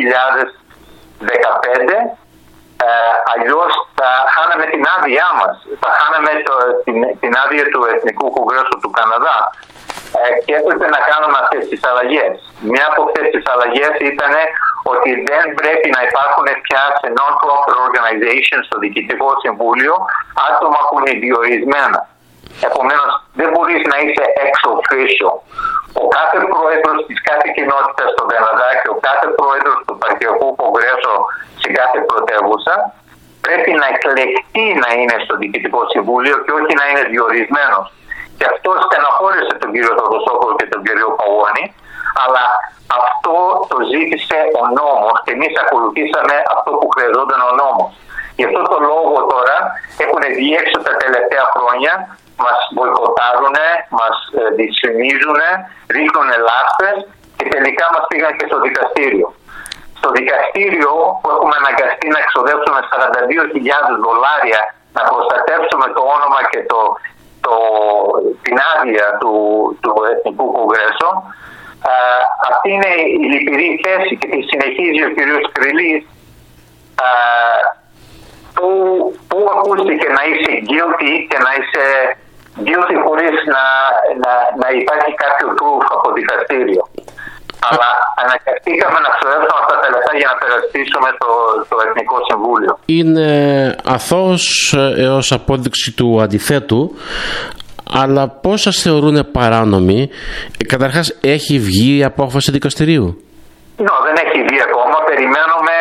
2015, αλλιώς θα χάναμε την άδειά μας, θα χάναμε την άδεια του Εθνικού Κογκρέσου του Καναδά και έπρεπε να κάνουμε αυτές τις αλλαγές. Μια από αυτές τις αλλαγές ήταν ότι δεν πρέπει να υπάρχουν πια σε non-profit organizations στο Διοικητικό Συμβούλιο άτομα που είναι διορισμένα. Επομένως δεν μπορείς να είσαι ex officio. Ο κάθε πρόεδρος της κάθε κοινότητας στον Καναδά και ο κάθε πρόεδρος του Επαρχιακού Κογκρέσου σε κάθε πρωτεύουσα πρέπει να εκλεκτεί να είναι στο Διοικητικό Συμβούλιο και όχι να είναι διορισμένος. Και αυτό στεναχώρησε τον κύριο Θεοδοσόπουλο και τον κύριο Παγώνη, αλλά αυτό το ζήτησε ο νόμος και εμείς ακολουθήσαμε αυτό που χρειαζόταν ο νόμος. Γι' αυτό το λόγο τώρα έχουν βγει έξω τα τελευταία χρόνια, μας μποϊκοτάρουν, μας δυσφημίζουν, ρίχνουν λάσπες και τελικά μας πήγαν και στο δικαστήριο. Στο δικαστήριο που έχουμε αναγκαστεί να εξοδεύσουμε $42,000 να προστατεύσουμε το όνομα και την άδεια του Εθνικού Κογκρέσου, αυτή είναι η λυπηρή θέση και τη συνεχίζει ο κ. Κρυλής. Πού ακούστηκε να είσαι guilty και να είσαι guilty χωρίς να υπάρχει κάποιο proof από δικαστήριο. Αλλά αναγκαστήκαμε να ξοδέψουμε αυτά τα λεφτά για να περασπίσουμε το Εθνικό Συμβούλιο. Είναι αθώος έως απόδειξη του αντιθέτου, αλλά πώς σας θεωρούν παράνομοι? Καταρχάς, έχει βγει η απόφαση δικαστηρίου? Δεν έχει βγει ακόμα. Περιμένουμε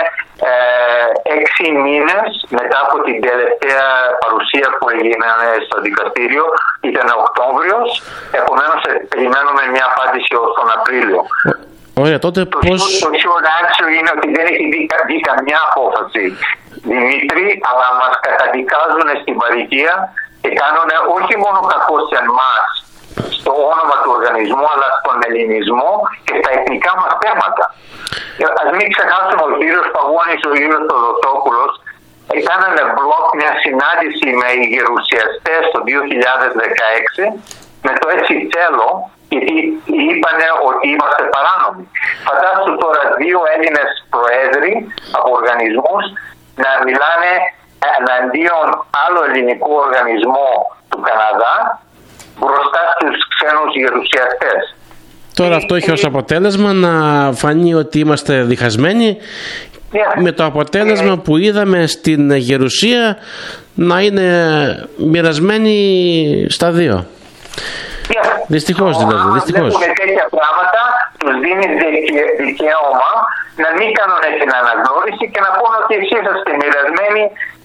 6 μήνες μετά από την τελευταία παρουσία που έγινε στο δικαστήριο. Ήταν Οκτώβριος, επομένως περιμένουμε μια απάντηση ως τον Απρίλιο. Ωραία, τότε πώς... Το short answer είναι ότι δεν έχει βγει καμιά απόφαση, Δημήτρη, αλλά μας καταδικάζουν στην παροικία και κάνουν όχι μόνο κακό σε εμάς στο όνομα του οργανισμού, αλλά στον ελληνισμό και στα εθνικά μας θέματα. Ας μην ξεχάσουμε, ο κύριος Παγώνης, ο κύριος Θεοδοσόπουλος κάνανε μπλοκ μια συνάντηση με οι γερουσιαστές το 2016 με το έτσι θέλω, γιατί είπανε ότι είμαστε παράνομοι. Φαντάσου τώρα 2 Έλληνες προέδροι από οργανισμούς να μιλάνε εναντίον άλλο ελληνικό οργανισμό του Καναδά μπροστά στους ξένους γερουσιαστές. Τώρα αυτό έχει ως αποτέλεσμα να φανεί ότι είμαστε διχασμένοι, με το αποτέλεσμα που είδαμε στην Γερουσία να είναι μοιρασμένοι στα 2. Δυστυχώς δηλαδή. Δυστυχώς. Με τέτοια πράγματα τους δίνει δικαίωμα να μην κάνουν την αναγνώριση και να πούνε ότι εσείς είσαστε μοιρασμένοι.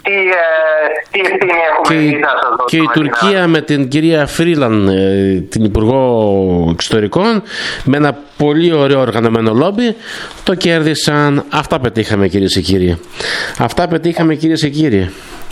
Τι ευθύνη έχουμε εμείς να σας δώσουμε? Και η Τουρκία με την κυρία Φρίλαν, την Υπουργό Εξωτερικών, με ένα πολύ ωραίο οργανωμένο λόμπι, το κέρδισαν. Αυτά πετύχαμε, κυρίες και κύριοι. Αυτά πετύχαμε, κυρίες και κύριοι.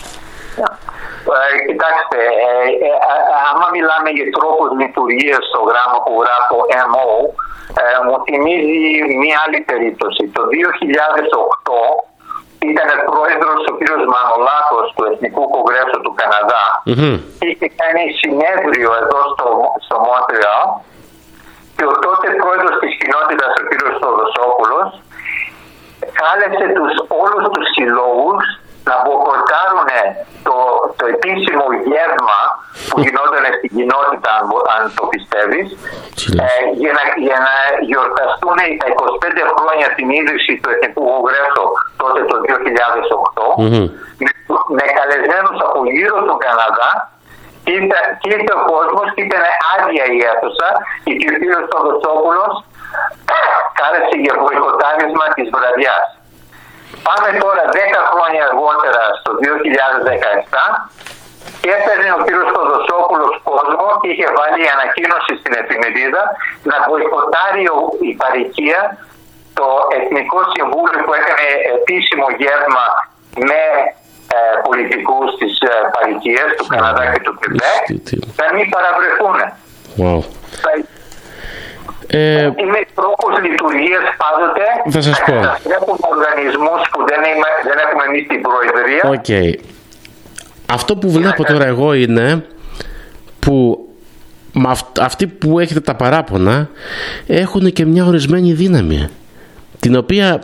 Κοιτάξτε, άμα μιλάμε για τρόπους λειτουργίας στο γράμμα που γράφω MO, μου θυμίζει μία άλλη περίπτωση. Το 2008 ήταν πρόεδρος ο κύριος Μανολάκος του Εθνικού Κογκρέσου του Καναδά και είχε κάνει συνέδριο εδώ στο Μόντρεαλ και ο τότε πρόεδρος της κοινότητας, ο κύριος Θεοδοσόπουλος, κάλεσε όλους τους συλλόγους να μποκορτάρουν το επίσημο γεύμα που γινόταν στην κοινότητα, αν το πιστεύεις, για να γιορταστούν τα 25 χρόνια την ίδρυση του Εθνικού Κογκρέσου τότε το 2008 με καλεσμένους από γύρω του Καναδά και ήρθε ο κόσμος και ήταν άδεια η αίθουσα και ο κύριος Θεοδοσόπουλος ξεκάλεσε για μποϊκοτάρισμα της βραδιάς. Πάμε τώρα 10 χρόνια αργότερα, στο 2017, και έπαιρνε ο κύριος Θοδοσόπουλος κόσμο και είχε βάλει ανακοίνωση στην εφημερίδα να μποϊκοτάρει η παροικία το Εθνικό Συμβούλιο που έκανε επίσημο γεύμα με πολιτικούς της παροικίας του Καναδά και του Κεμπέκ να μην παραβρεθούν. Wow. Είναι τρόπος λειτουργίας πάντοτε. Θα σας πω. Έχουμε οργανισμούς που δεν έχουμε εμείς την Προεδρία. Okay. Αυτό που βλέπω τώρα εγώ είναι που αυτοί που έχετε τα παράπονα έχουν και μια ορισμένη δύναμη, την οποία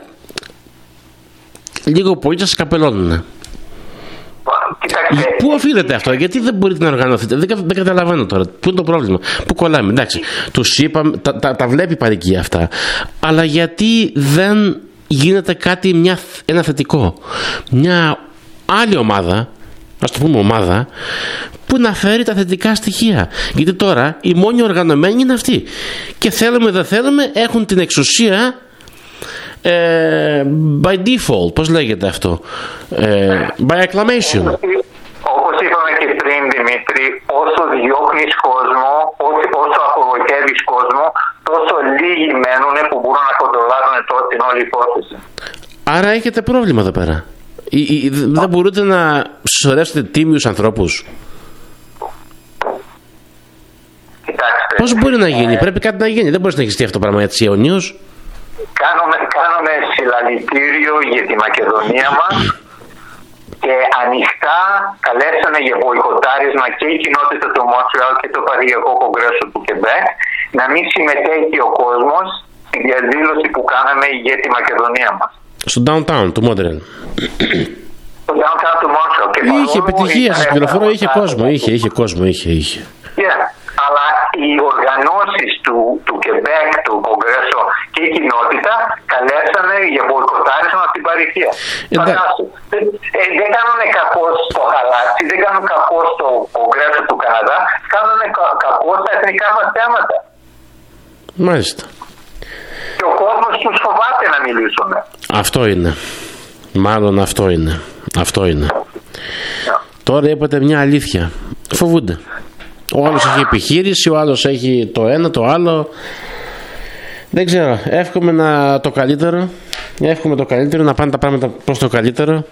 λίγο πολύ σας καπελώνουν. Πού οφείλεται αυτό, γιατί δεν μπορείτε να οργανωθείτε? Δεν καταλαβαίνω τώρα. Πού είναι το πρόβλημα, πού κολλάμε? Εντάξει, τους είπαμε, τα βλέπει η παροικία αυτά, αλλά γιατί δεν γίνεται κάτι, ένα θετικό, μια άλλη ομάδα, ας το πούμε ομάδα, που να φέρει τα θετικά στοιχεία? Γιατί τώρα οι μόνοι οργανωμένοι είναι αυτοί, και θέλουμε δεν θέλουμε έχουν την εξουσία by default, πώς λέγεται αυτό, by acclamation. Όπως είπαμε και πριν, Δημήτρη, όσο διώχνεις κόσμο, όσο απογοητεύεις κόσμο, τόσο λίγοι μένουν που μπορούν να κοντρολάρουν την όλη υπόθεση. Άρα έχετε πρόβλημα εδώ πέρα. Δεν μπορείτε να συσσωρεύσετε τίμιους ανθρώπους? Κοιτάξτε, πώς μπορεί να γίνει? Πρέπει κάτι να γίνει. Δεν μπορεί να συνεχιστεί αυτό το πράγμα έτσι αιωνίως. Κάνουμε συλλαλητήριο για τη Μακεδονία μας και ανοιχτά καλέσανε για μποϊκοτάρισμα και η κοινότητα του Μόντρεάλ και το Παρηγιακό Κογκρέσο του Κεμπέκ να μην συμμετέχει ο κόσμος στην διαδήλωση που κάναμε για τη Μακεδονία μας. Στο downtown του Μόντρεαλ. Στο downtown του Μόντρεάλ. Είχε επιτυχία, σας πληροφορώ, είχε κόσμο. Yeah. Αλλά οι οργανώσεις του Κεμπέκ, του Κογκρέσο και η κοινότητα καλέσανε για μποϊκοτάρισμα από την παροικία. Δεν κάνουν κακό στο χαλάτσι, δεν κάνουν κακό στο Κογκρέσο του Καναδά, κάνουν κακό στα εθνικά μας θέματα. Μάλιστα. Και ο κόσμος τους φοβάται να μιλήσουν. Αυτό είναι. Μάλλον αυτό είναι. Τώρα είπατε μια αλήθεια. Φοβούνται. Ο άλλος έχει επιχείρηση, ο άλλος έχει το ένα, το άλλο. Δεν ξέρω. Εύχομαι το καλύτερο. Να πάνε τα πράγματα προς το καλύτερο.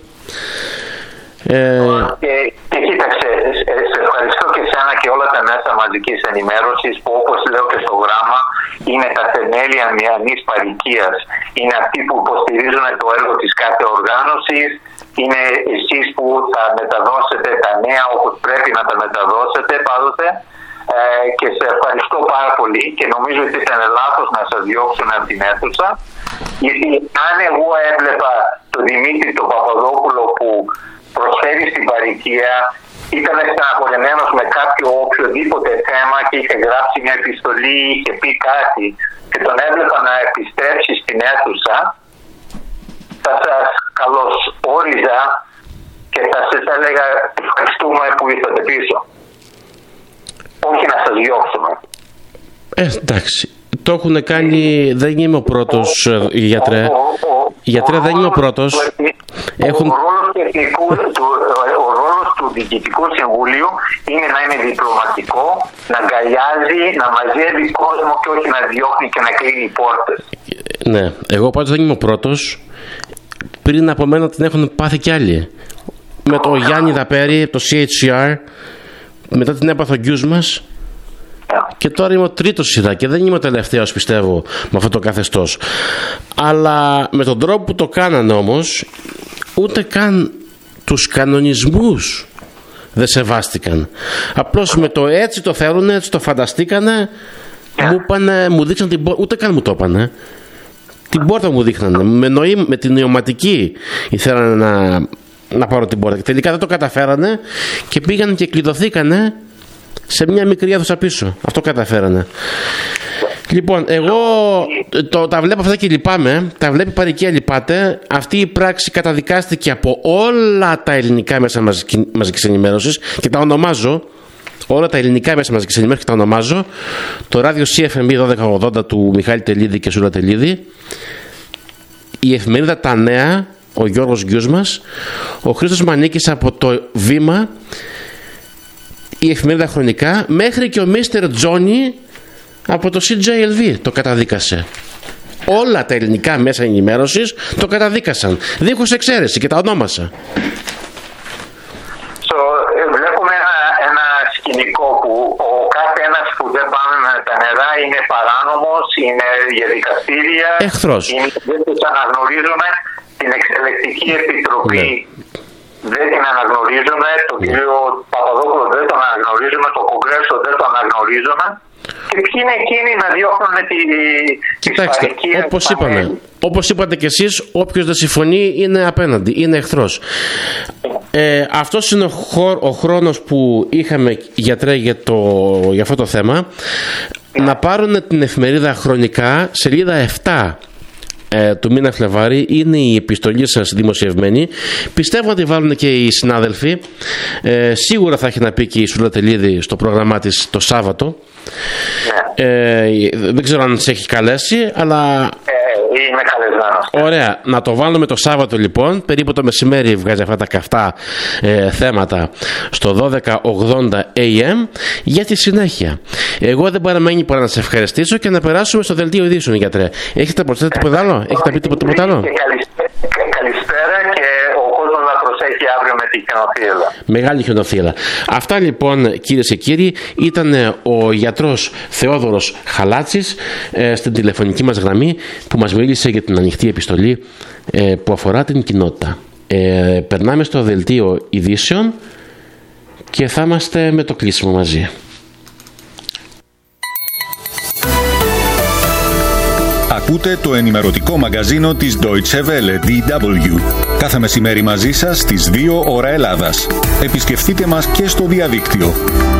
Και κοίταξε, σε ευχαριστώ και εσένα και όλα τα μέσα μαζικής ενημέρωσης που, όπως λέω και στο γράμμα, είναι τα θεμέλια μιανής παροικίας. Είναι αυτοί που υποστηρίζουν το έργο της κάθε οργάνωσης. Είναι εσείς που θα μεταδώσετε τα νέα όπως πρέπει να τα μεταδώσετε πάντοτε. Και σε ευχαριστώ πάρα πολύ και νομίζω ότι ήταν λάθος να σας διώξουν από την αίθουσα, γιατί αν εγώ έβλεπα τον Δημήτρη τον Παπαδόπουλο που προσφέρει στην παροικία, ήταν στεναχωρημένος με κάποιο οποιοδήποτε θέμα και είχε γράψει μια επιστολή ή είχε πει κάτι και τον έβλεπα να επιστρέψει στην αίθουσα, θα σας καλωσόριζα και θα σας έλεγα ευχαριστούμε που ήρθατε πίσω. Όχι να σας διώξουμε. Εντάξει. Το έχουν κάνει, δεν είμαι ο πρώτος, γιατρέ. Γιατρέ, δεν είμαι ο πρώτος. Ο ρόλος του Διοικητικού Συμβουλίου είναι να είναι διπλωματικό, να αγκαλιάζει, να μαζεύει κόσμο και όχι να διώχνει και να κλείνει πόρτες. Ναι, εγώ πάντως δεν είμαι ο πρώτος. Πριν από μένα την έχουν πάθει κι άλλοι. Με το Γιάννη Δαπέρη, το CHCR. Μετά την έπαθα ο γκιούς μας. Και τώρα είμαι ο τρίτος σειρά και δεν είμαι ο τελευταίος, πιστεύω, με αυτό το καθεστώς. Αλλά με τον τρόπο που το κάνανε όμως, ούτε καν τους κανονισμούς δεν σεβάστηκαν. Απλώς με το έτσι το θέλουν, έτσι το φανταστήκανε, μου δείξαν την πόρτα, ούτε καν μου το είπανε. Την πόρτα μου δείχνανε, με την νοηματική ήθελαν να πάρω την πόρτα. Και τελικά δεν το καταφέρανε και πήγαν και κλειδωθήκανε σε μια μικρή αίθουσα πίσω. Αυτό καταφέρανε. Λοιπόν, εγώ τα βλέπω αυτά και λυπάμαι. Τα βλέπει η παροικία, λυπάται. Αυτή η πράξη καταδικάστηκε από όλα τα ελληνικά μέσα μαζικής ενημέρωσης και τα ονομάζω όλα τα ελληνικά μέσα μαζικής ενημέρωσης, και τα ονομάζω, το ράδιο CFM 1280 του Μιχάλη Τελίδη και Σούλα Τελίδη, η εφημερίδα Τα Νέα, ο Γιώργος Γκιούσμας, ο Χρήστος Μανίκης από το Βήμα, η εφημερίδα Χρονικά, μέχρι και ο Μίστερ Τζόνι από το CJLV το καταδίκασε. Όλα τα ελληνικά μέσα ενημέρωσης το καταδίκασαν, δίχως εξαίρεση, και τα ονόμασα. Βλέπουμε ένα σκηνικό που ο κάθε ένας που δεν πάμε με τα νερά είναι παράνομος, είναι για δικαστήρια, εχθρός. Δεν τους αναγνωρίζουμε. Την Εξελεκτική Επιτροπή δεν την αναγνωρίζουμε, τον κύριο Παπαδόπουλο δεν τον αναγνωρίζουμε, το Κογκρέσο δεν τον αναγνωρίζουμε. Και ποιοι είναι εκείνοι να διώχνουν τη Κοιτάξτε, όπως είπατε και εσείς, όποιος δεν συμφωνεί είναι απέναντι, είναι εχθρός. Αυτός είναι ο χρόνος που είχαμε, γιατρέ, για αυτό το θέμα. Να πάρουν την εφημερίδα Χρονικά, σελίδα 7 του μήνα Φλεβάρι, είναι η επιστολή σας δημοσιευμένη. Πιστεύω ότι βάλουν και οι συνάδελφοι. Σίγουρα θα έχει να πει και η Σούλα Τελίδη στο πρόγραμμά της το Σάββατο. Δεν ξέρω αν σε έχει καλέσει, αλλά είμαι καλεσμένος. Ωραία, να το βάλουμε το Σάββατο λοιπόν, περίπου το μεσημέρι βγάζει αυτά τα καυτά θέματα στο 1280 AM για τη συνέχεια. Εγώ δεν παραμένει παρά να σε ευχαριστήσω και να περάσουμε στο δελτίο ειδήσεων, γιατρέ. Έχετε προσθέσει τίποτα άλλο? Έχετε πει τίποτα άλλο? Καλησπέρα, και ο κόσμος να προσέχει αύριο με τη χιονοθύελλα. Μεγάλη χιονοθύελλα. Αυτά λοιπόν, κυρίες και κύριοι, ήταν ο γιατρός Θεόδωρος Χαλάτσης στην τηλεφωνική μας γραμμή, που μας μίλησε για την ανοιχτή επιστολή που αφορά την κοινότητα. Περνάμε στο δελτίο ειδήσεων και θα είμαστε με το κλείσιμο μαζί. Ακούτε το ενημερωτικό μαγκαζίνο της Deutsche Welle, DW. Κάθε μεσημέρι μαζί σας στις 2 ώρα Ελλάδας. Επισκεφτείτε μας και στο διαδίκτυο.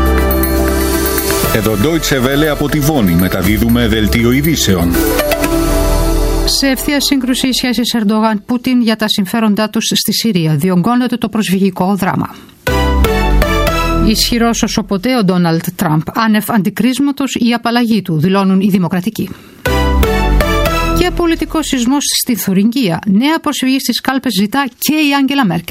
Εδώ Deutsche Welle από τη Βόνη μεταδίδουμε δελτίο ειδήσεων. Σε ευθεία σύγκρουση οι σχέσεις Ερντογάν-Πούτιν για τα συμφέροντά τους στη Συρία, διωγγώνεται το προσφυγικό δράμα. Ισχυρός όσο ποτέ ο Ντόναλντ Τραμπ, άνευ αντικρίσματος η απαλλαγή του, δηλώνουν οι δημοκρατικοί. Και πολιτικός σεισμός στη Θουρινγκία, νέα προσφυγή στις κάλπες ζητά και η Άγγελα Μέρκελ.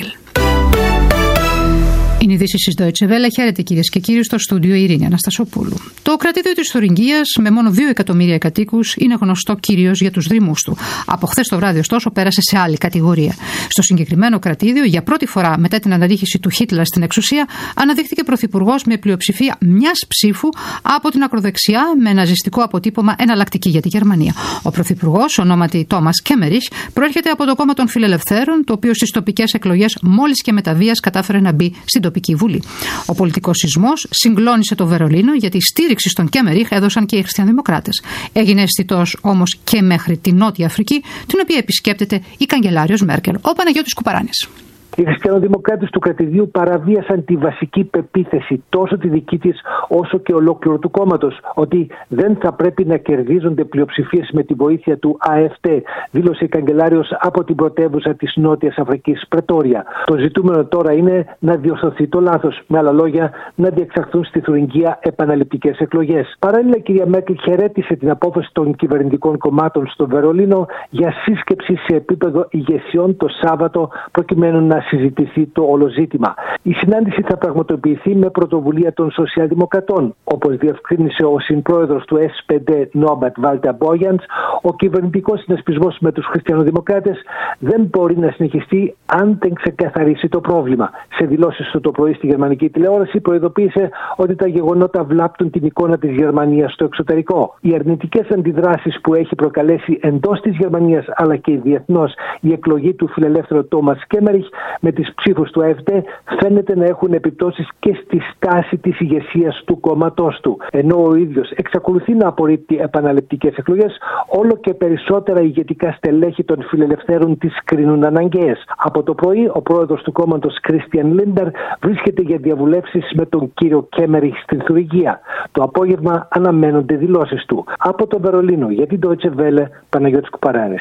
Είναι ειδήσεις της Deutsche Welle. Χαίρετε κυρίες και κύριοι, στο στούντιο η Ειρήνη Αναστασοπούλου. Το κρατήδιο της Θουρινγκίας, με μόνο 2 εκατομμύρια κατοίκους, είναι γνωστό κυρίως για τους δρυμούς του. Από χθες το βράδυ, ωστόσο, πέρασε σε άλλη κατηγορία. Στο συγκεκριμένο κρατήδιο, για πρώτη φορά μετά την αναδείχηση του Χίτλερ στην εξουσία, αναδείχθηκε πρωθυπουργός με πλειοψηφία μιας ψήφου από την ακροδεξιά, με ναζιστικό αποτύπωμα εναλλακτική για τη Γερμανία. Ο πρωθυπουργός, ονόματι Τόμας Κέμεριχ, προέρχεται από το κόμμα των Φιλελευθέρων, το οποίο στις τοπικές εκλογές μόλις και με τα βίας κατάφερε να μπει στην τοπική βουλή. Ο πολιτικός σεισμός συγκλώνησε το Βερολίνο, γιατί στήριξη στον Κέμεριχ έδωσαν και οι χριστιανοδημοκράτες. Έγινε αισθητός όμως και μέχρι τη Νότια Αφρική, την οποία επισκέπτεται η καγκελάριος Μέρκελ. Ο Παναγιώτης Κουπαράνης. Οι χριστιανοδημοκράτες του κρατηδίου παραβίασαν τη βασική πεποίθηση, τόσο τη δική της όσο και ολόκληρο του κόμματος, ότι δεν θα πρέπει να κερδίζονται πλειοψηφίες με τη βοήθεια του ΑΕΦΤ, δήλωσε η καγκελάριος από την πρωτεύουσα της Νότιας Αφρικής, Πρετόρια. Το ζητούμενο τώρα είναι να διορθωθεί το λάθος. Με άλλα λόγια, να διεξαχθούν στη Θουρινγκία επαναληπτικές εκλογές. Παράλληλα, η κυρία Μέρκελ χαιρέτησε την απόφαση των κυβερνητικών κομμάτων στο Βερολίνο για σύσκεψη σε επίπεδο ηγεσιών το Σάββατο, προκειμένου να συζητηθεί το όλο ζήτημα. Η συνάντηση θα πραγματοποιηθεί με πρωτοβουλία των Σοσιαλδημοκρατών. Όπως διευκρίνησε ο συμπρόεδρος του S5 Νόμπατ Βάλτα Μπόγιαντς, ο κυβερνητικός συνασπισμός με τους χριστιανοδημοκράτες δεν μπορεί να συνεχιστεί αν δεν ξεκαθαρίσει το πρόβλημα. Σε δηλώσεις του το πρωί στη γερμανική τηλεόραση προειδοποίησε ότι τα γεγονότα βλάπτουν την εικόνα της Γερμανίας στο εξωτερικό. Οι αρνητικές αντιδράσεις που έχει προκαλέσει εντός της Γερμανίας αλλά και διεθνώς η εκλογή του φιλελεύθερου Τόμας Κέμεριχ με τις ψήφους του ΑΕΦΤ φαίνεται να έχουν επιπτώσεις και στη στάση της ηγεσίας του κόμματός του. Ενώ ο ίδιος εξακολουθεί να απορρίπτει επαναληπτικές εκλογές, όλο και περισσότερα ηγετικά στελέχη των φιλελευθέρων τις κρίνουν αναγκαίες. Από το πρωί, ο πρόεδρος του κόμματος Κρίστιαν Λίντερ βρίσκεται για διαβουλεύσεις με τον κύριο Κέμεριχ στην Θουρινγκία. Το απόγευμα αναμένονται δηλώσεις του. Από το Βερολίνο για την Deutsche Welle, Παναγιώτης Κουπαράνης.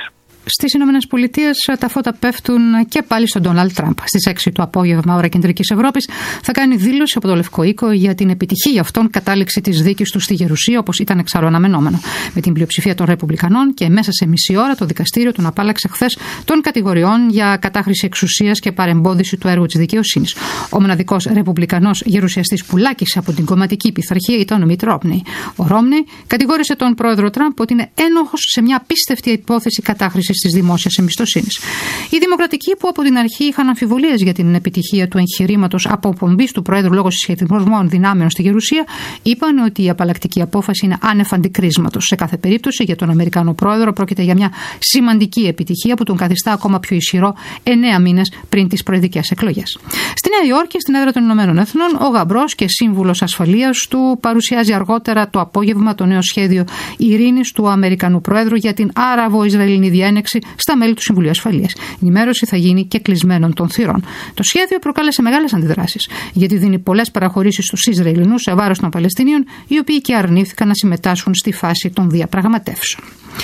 Στις Ηνωμένες Πολιτείες τα φώτα πέφτουν και πάλι στον Ντόναλντ Τραμπ. Στις 6 το απόγευμα, ώρα Κεντρικής Ευρώπης, θα κάνει δήλωση από το Λευκό Οίκο για την επιτυχή για αυτόν κατάληξη της δίκης του στη Γερουσία, όπως ήταν εξάλλου αναμενόμενο. Με την πλειοψηφία των Ρεπουμπλικανών και μέσα σε μισή ώρα το δικαστήριο τον απάλλαξε χθες των κατηγοριών για κατάχρηση εξουσίας και παρεμπόδιση του έργου της δικαιοσύνης. Ο μοναδικός Ρεπουμπλικανός γερουσιαστής που λάκησε από την κομματική πειθαρχία ήταν ο Μιτ Ρόμνεϊ. Ο Ρόμνεϊ κατηγόρησε τον πρόεδρο Τραμπ ότι είναι ένοχος σε μια απίστευτη υπόθεση κατάχρησης της δημόσιας εμπιστοσύνης. Οι Δημοκρατικοί, που από την αρχή είχαν αμφιβολίες για την επιτυχία του εγχειρήματος αποπομπής του Προέδρου λόγω συσχετισμών δυνάμεων στη Γερουσία, είπαν ότι η απαλλακτική απόφαση είναι άνευ αντικρίσματος. Σε κάθε περίπτωση, για τον Αμερικανό Πρόεδρο πρόκειται για μια σημαντική επιτυχία που τον καθιστά ακόμα πιο ισχυρό 9 μήνες πριν τις προεδρικές εκλογές. Στη Νέα Υόρκη, στην έδρα των Ηνωμένων Εθνών, ο γαμπρός και σύμβουλος ασφαλείας του παρουσιάζει αργότερα το απόγευμα το νέο σχέδιο ειρήνης του Αμερικανού Πρόεδρου για την Άραβο-Ισραηλινή διένεξη στα μέλη του Συμβουλίου Ασφαλείας. Η ενημέρωση θα γίνει και κλεισμένων των θυρών. Το σχέδιο προκάλεσε μεγάλες αντιδράσεις, γιατί δίνει πολλές παραχωρήσεις στους Ισραηλινούς σε βάρος των Παλαιστινίων, οι οποίοι και αρνήθηκαν να συμμετάσχουν στη φάση των διαπραγματεύσεων.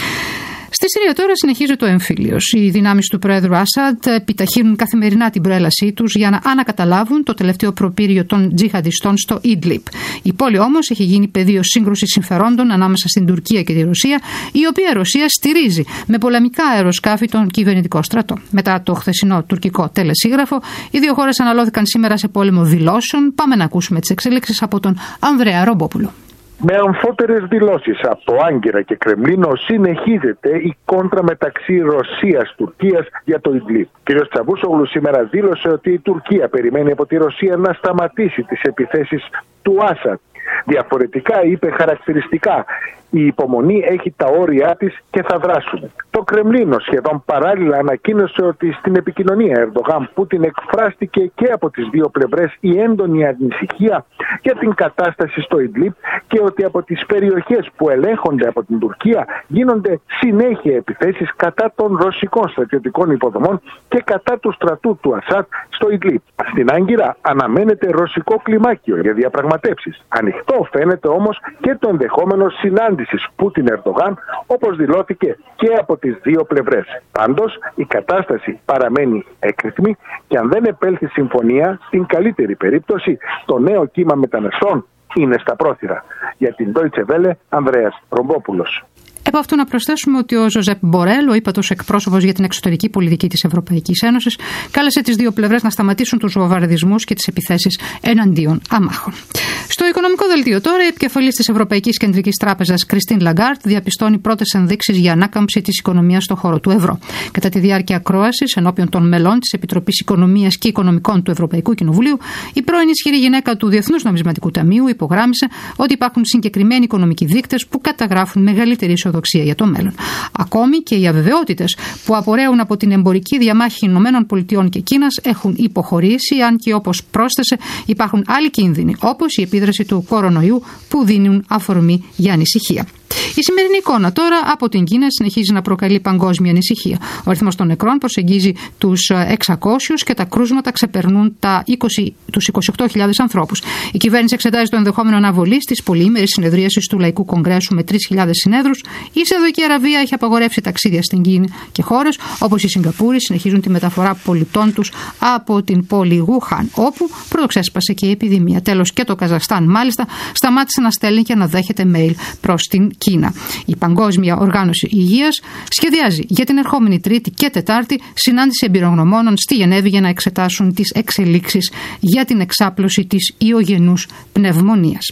Στη Συρία τώρα συνεχίζει το εμφύλιος. Οι δυνάμεις του Πρόεδρου Άσαντ επιταχύνουν καθημερινά την προέλασή τους για να ανακαταλάβουν το τελευταίο προπύργιο των τζιχαντιστών στο Ιντλιπ. Η πόλη όμως έχει γίνει πεδίο σύγκρουσης συμφερόντων ανάμεσα στην Τουρκία και τη Ρωσία, η οποία Ρωσία στηρίζει με πολεμικά αεροσκάφη τον κυβερνητικό στρατό. Μετά το χθεσινό τουρκικό τελεσίγραφο, οι δύο χώρες αναλώθηκαν σήμερα σε πόλεμο δηλώσεων. Πάμε να ακούσουμε τις εξελίξεις από τον Ανδρέα Ρομπόπουλο. Με αμφότερες δηλώσεις από Άγκυρα και Κρεμλίνο συνεχίζεται η κόντρα μεταξύ Ρωσίας-Τουρκίας για το Ιντλιπ. Ο κ. Τσαβούσογλου σήμερα δήλωσε ότι η Τουρκία περιμένει από τη Ρωσία να σταματήσει τις επιθέσεις του Άσαντ. Διαφορετικά, είπε χαρακτηριστικά, η υπομονή έχει τα όρια της και θα δράσουν. Το Κρεμλίνο σχεδόν παράλληλα ανακοίνωσε ότι στην επικοινωνία Ερντογάν-Πούτιν εκφράστηκε και από τις δύο πλευρές η έντονη ανησυχία για την κατάσταση στο Ιντλιπ και ότι από τις περιοχές που ελέγχονται από την Τουρκία γίνονται συνέχεια επιθέσεις κατά των ρωσικών στρατιωτικών υποδομών και κατά του στρατού του Ασάντ στο Ιντλιπ. Στην Άγκυρα αναμένεται ρωσικό κλιμάκιο για διαπραγματεύσεις. Ανοιχτό φαίνεται όμως και το ενδεχόμενο συνάντησης Πούτιν-Ερντογάν, όπως δηλώθηκε και από τις δύο πλευρές. Πάντως, η κατάσταση παραμένει έκρηθμη και αν δεν επέλθει συμφωνία, στην καλύτερη περίπτωση, το νέο κύμα μεταναστών είναι στα πρόθυρα. Για την Deutsche Welle, Ανδρέας Ρομπόπουλος. Επ' αυτού να προσθέσουμε ότι ο Ζωζέπ Μπορέλ, ο ύπατος εκπρόσωπος για την εξωτερική πολιτική της Ευρωπαϊκής Ένωσης, κάλεσε τις δύο πλευρές να σταματήσουν τους βομβαρδισμούς και τις επιθέσεις εναντίον αμάχων. Στο οικονομικό δελτίο τώρα, η επικεφαλής της Ευρωπαϊκής Κεντρικής Τράπεζας, Κριστίν Λαγκάρτ, διαπιστώνει πρώτες ενδείξεις για ανάκαμψη της οικονομίας στον χώρο του ευρώ. Κατά τη διάρκεια ακρόασης ενώπιον των μελών της Επιτροπής Οικονομίας και Οικονομικών του Ευρωπαϊκού Κοινοβουλίου, η πρώην ισχυρή γυναίκα του Διεθνούς Νομισματικού Ταμείου υπογράμμισε ότι υπάρχουν συγκεκριμένοι οικονομικοί δείκτες που καταγράφουν μεγαλύτερη ισοδοξία για το μέλλον. Ακόμη και οι αβεβαιότητες που απορρέουν από την εμπορική διαμάχη ΗΠΑ και Κίνας έχουν υποχωρήσει, αν και όπως πρόσθεσε, υπάρχουν άλλοι κίνδυνοι, όπως η επίδραση του κορονοϊού που δίνουν αφορμή για ανησυχία. Η σημερινή εικόνα τώρα από την Κίνα συνεχίζει να προκαλεί παγκόσμια ανησυχία. Ο αριθμός των νεκρών προσεγγίζει τους 600 και τα κρούσματα ξεπερνούν τους 28.000 ανθρώπους. Η κυβέρνηση εξετάζει το ενδεχόμενο αναβολής της πολυήμερης συνεδρίασης του Λαϊκού Κογκρέσου με 3.000 συνέδρους. Η Σαουδική Αραβία έχει απαγορεύσει ταξίδια στην Κίνα και χώρες όπως η Σιγκαπούρη συνεχίζουν τη μεταφορά πολιτών τους από την πόλη Γουχάν, όπου πρωτοξέσπασε και η επιδημία. Τέλος, και το Καζαχστάν μάλιστα σταμάτησε να στέλνει και να δέχεται mail προς την Κίνα. Η Παγκόσμια Οργάνωση Υγείας σχεδιάζει για την ερχόμενη Τρίτη και Τετάρτη συνάντηση εμπειρογνωμόνων στη Γενέβη για να εξετάσουν τις εξελίξεις για την εξάπλωση της ιογενούς πνευμονίας.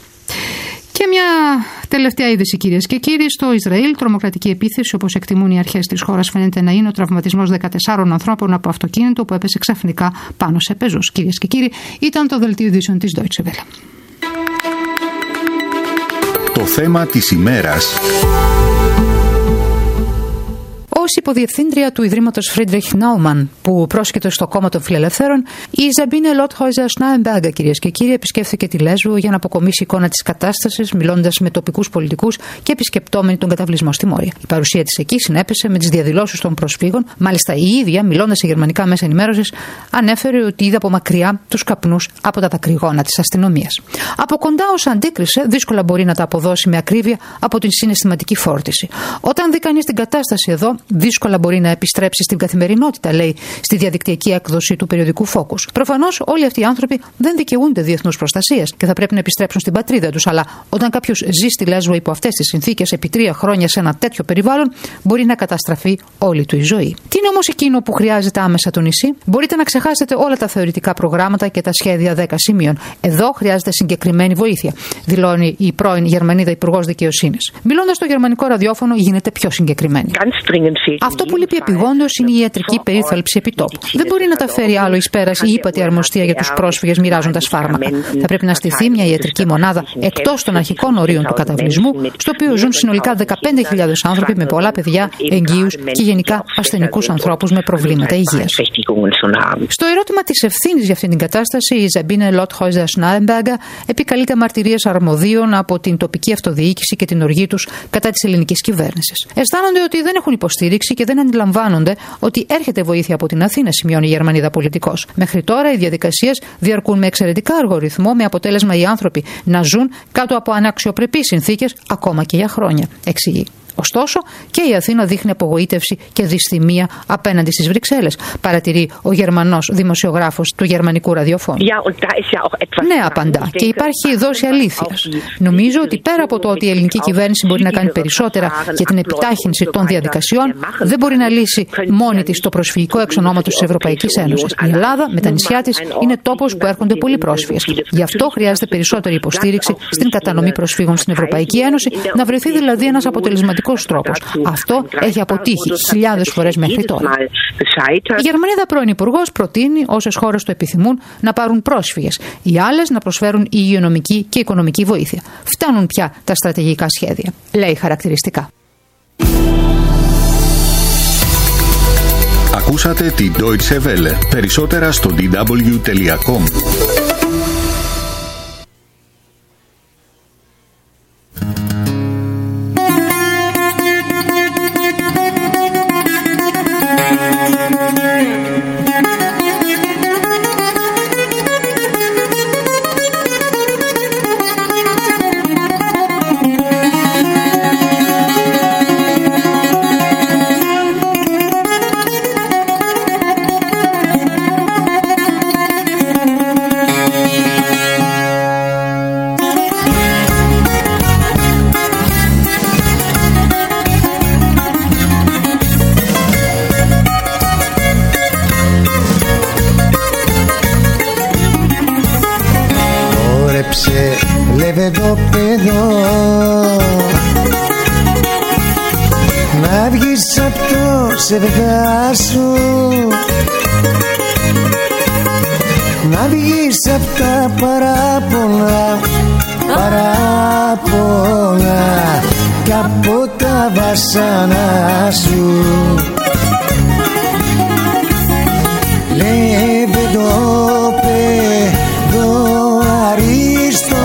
Και μια τελευταία είδηση, κυρίες και κύριοι. Στο Ισραήλ, τρομοκρατική επίθεση, όπως εκτιμούν οι αρχές της χώρας, φαίνεται να είναι ο τραυματισμός 14 ανθρώπων από αυτοκίνητο που έπεσε ξαφνικά πάνω σε πεζούς. Κυρίες και κύριοι, ήταν το δελτίο ειδήσεων της Deutsche Welle. Το θέμα της ημέρας. Ως υποδιευθύντρια του Ιδρύματος Friedrich Naumann, που πρόσκειται στο κόμμα των Φιλελευθέρων, η Ζαμπίνε Λότχοιζερ Σνάεμπεργκερ, κυρίες και κύριοι, επισκέφθηκε τη Λέσβο για να αποκομίσει εικόνα της κατάστασης, μιλώντας με τοπικούς πολιτικούς και επισκεπτόμενοι τον καταβλισμό στη Μόρια. Η παρουσία της εκεί συνέπεσε με τις διαδηλώσεις των προσφύγων. Μάλιστα, η ίδια, μιλώντας σε γερμανικά μέσα ενημέρωσης, ανέφερε ότι είδε από μακριά τους καπνούς από τα δακρυγόνα της αστυνομίας. Από κοντά, όσα αντίκρισε, δύσκολα μπορεί να τα αποδώσει με ακρίβεια από την συναισθηματική φόρτιση. Όταν δει κανείς την κατάσταση εδώ, δύσκολα μπορεί να επιστρέψει στην καθημερινότητα, λέει στη διαδικτυακή έκδοση του περιοδικού Focus. Προφανώς όλοι αυτοί οι άνθρωποι δεν δικαιούνται διεθνούς προστασίας και θα πρέπει να επιστρέψουν στην πατρίδα τους, αλλά όταν κάποιος ζει στη Λέσβο υπό αυτές τις συνθήκες επί 3 χρόνια σε ένα τέτοιο περιβάλλον, μπορεί να καταστραφεί όλη του η ζωή. Τι είναι όμως εκείνο που χρειάζεται άμεσα το νησί? Μπορείτε να ξεχάσετε όλα τα θεωρητικά προγράμματα και τα σχέδια 10 σημείων. Εδώ χρειάζεται συγκεκριμένη βοήθεια, δηλώνει η πρώην Γερμανίδα Υπουργός Δικαιοσύνης. Μιλώντας στο γερμανικό ραδιόφωνο, γίνεται πιο συγκεκριμένη. Αυτό που λείπει επιγόντως είναι η ιατρική περίθαλψη επιτόπου. Δεν μπορεί να τα φέρει άλλο εις πέρας η ύπατη αρμοστία για τους πρόσφυγες μοιράζοντας φάρμακα. Θα πρέπει να στηθεί μια ιατρική μονάδα εκτός των αρχικών ορίων του καταβλισμού, στο οποίο ζουν συνολικά 15.000 άνθρωποι με πολλά παιδιά, εγγύους και γενικά ασθενικούς ανθρώπους με προβλήματα υγείας. Στο ερώτημα της ευθύνης για αυτή την κατάσταση, η Ζαμπίνε Λότχοιζερ Σνάιμπεργκερ επικαλείται μαρτυρίες αρμοδίων από την τοπική αυτοδιοίκηση και την οργή τους κατά της ελληνικής κυβέρνησης. Αισθάνονται ότι δεν έχουν υποστήριξη και δεν αντιλαμβάνονται ότι έρχεται βοήθεια από την Αθήνα, σημειώνει η Γερμανίδα πολιτικός. Μέχρι τώρα οι διαδικασίες διαρκούν με εξαιρετικά αργό ρυθμό, με αποτέλεσμα οι άνθρωποι να ζουν κάτω από αναξιοπρεπείς συνθήκες ακόμα και για χρόνια, εξηγεί. Ωστόσο, και η Αθήνα δείχνει απογοήτευση και δυσθυμία απέναντι στις Βρυξέλλες, παρατηρεί ο Γερμανός δημοσιογράφος του γερμανικού ραδιοφώνου. Ναι, απαντά, και υπάρχει δόση αλήθειας. Νομίζω ότι πέρα από το ότι η ελληνική κυβέρνηση μπορεί να κάνει περισσότερα για την επιτάχυνση των διαδικασιών, δεν μπορεί να λύσει μόνη της το προσφυγικό εξ ονόματος της Ευρωπαϊκής Ένωσης. Η Ελλάδα με τα νησιά της είναι τόπος που έρχονται πολλοί πρόσφυγες. Γι' αυτό χρειάζεται περισσότερη υποστήριξη στην κατανομή προσφύγων στην Ευρωπαϊκή Ένωση, να βρεθεί δηλαδή ένας αποτελεσματικός τρόπος. Αυτό έχει αποτύχει χιλιάδες φορές μέχρι τώρα. Η Γερμανίδα πρώην Υπουργός προτείνει όσες χώρες το επιθυμούν να πάρουν πρόσφυγες, οι άλλες να προσφέρουν υγειονομική και οικονομική βοήθεια. Φτάνουν πια τα στρατηγικά σχέδια, λέει χαρακτηριστικά. Ακούσατε την Deutsche Welle. Περισσότερα στο dw.com. Λεβεδόπεδο να βγεις απ' το σεβδά σου, να βγεις απ' τα παράπονα κι από τα βασάνα σου. Λεβεδόπεδο αριστό,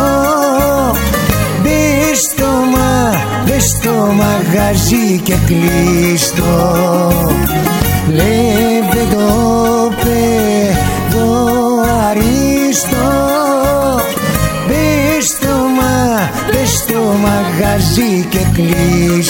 μπες στο μαγαζί και κλείστο. Λεβεδόπεδο αριστό, μπες στο μαγαζί και κλείστο.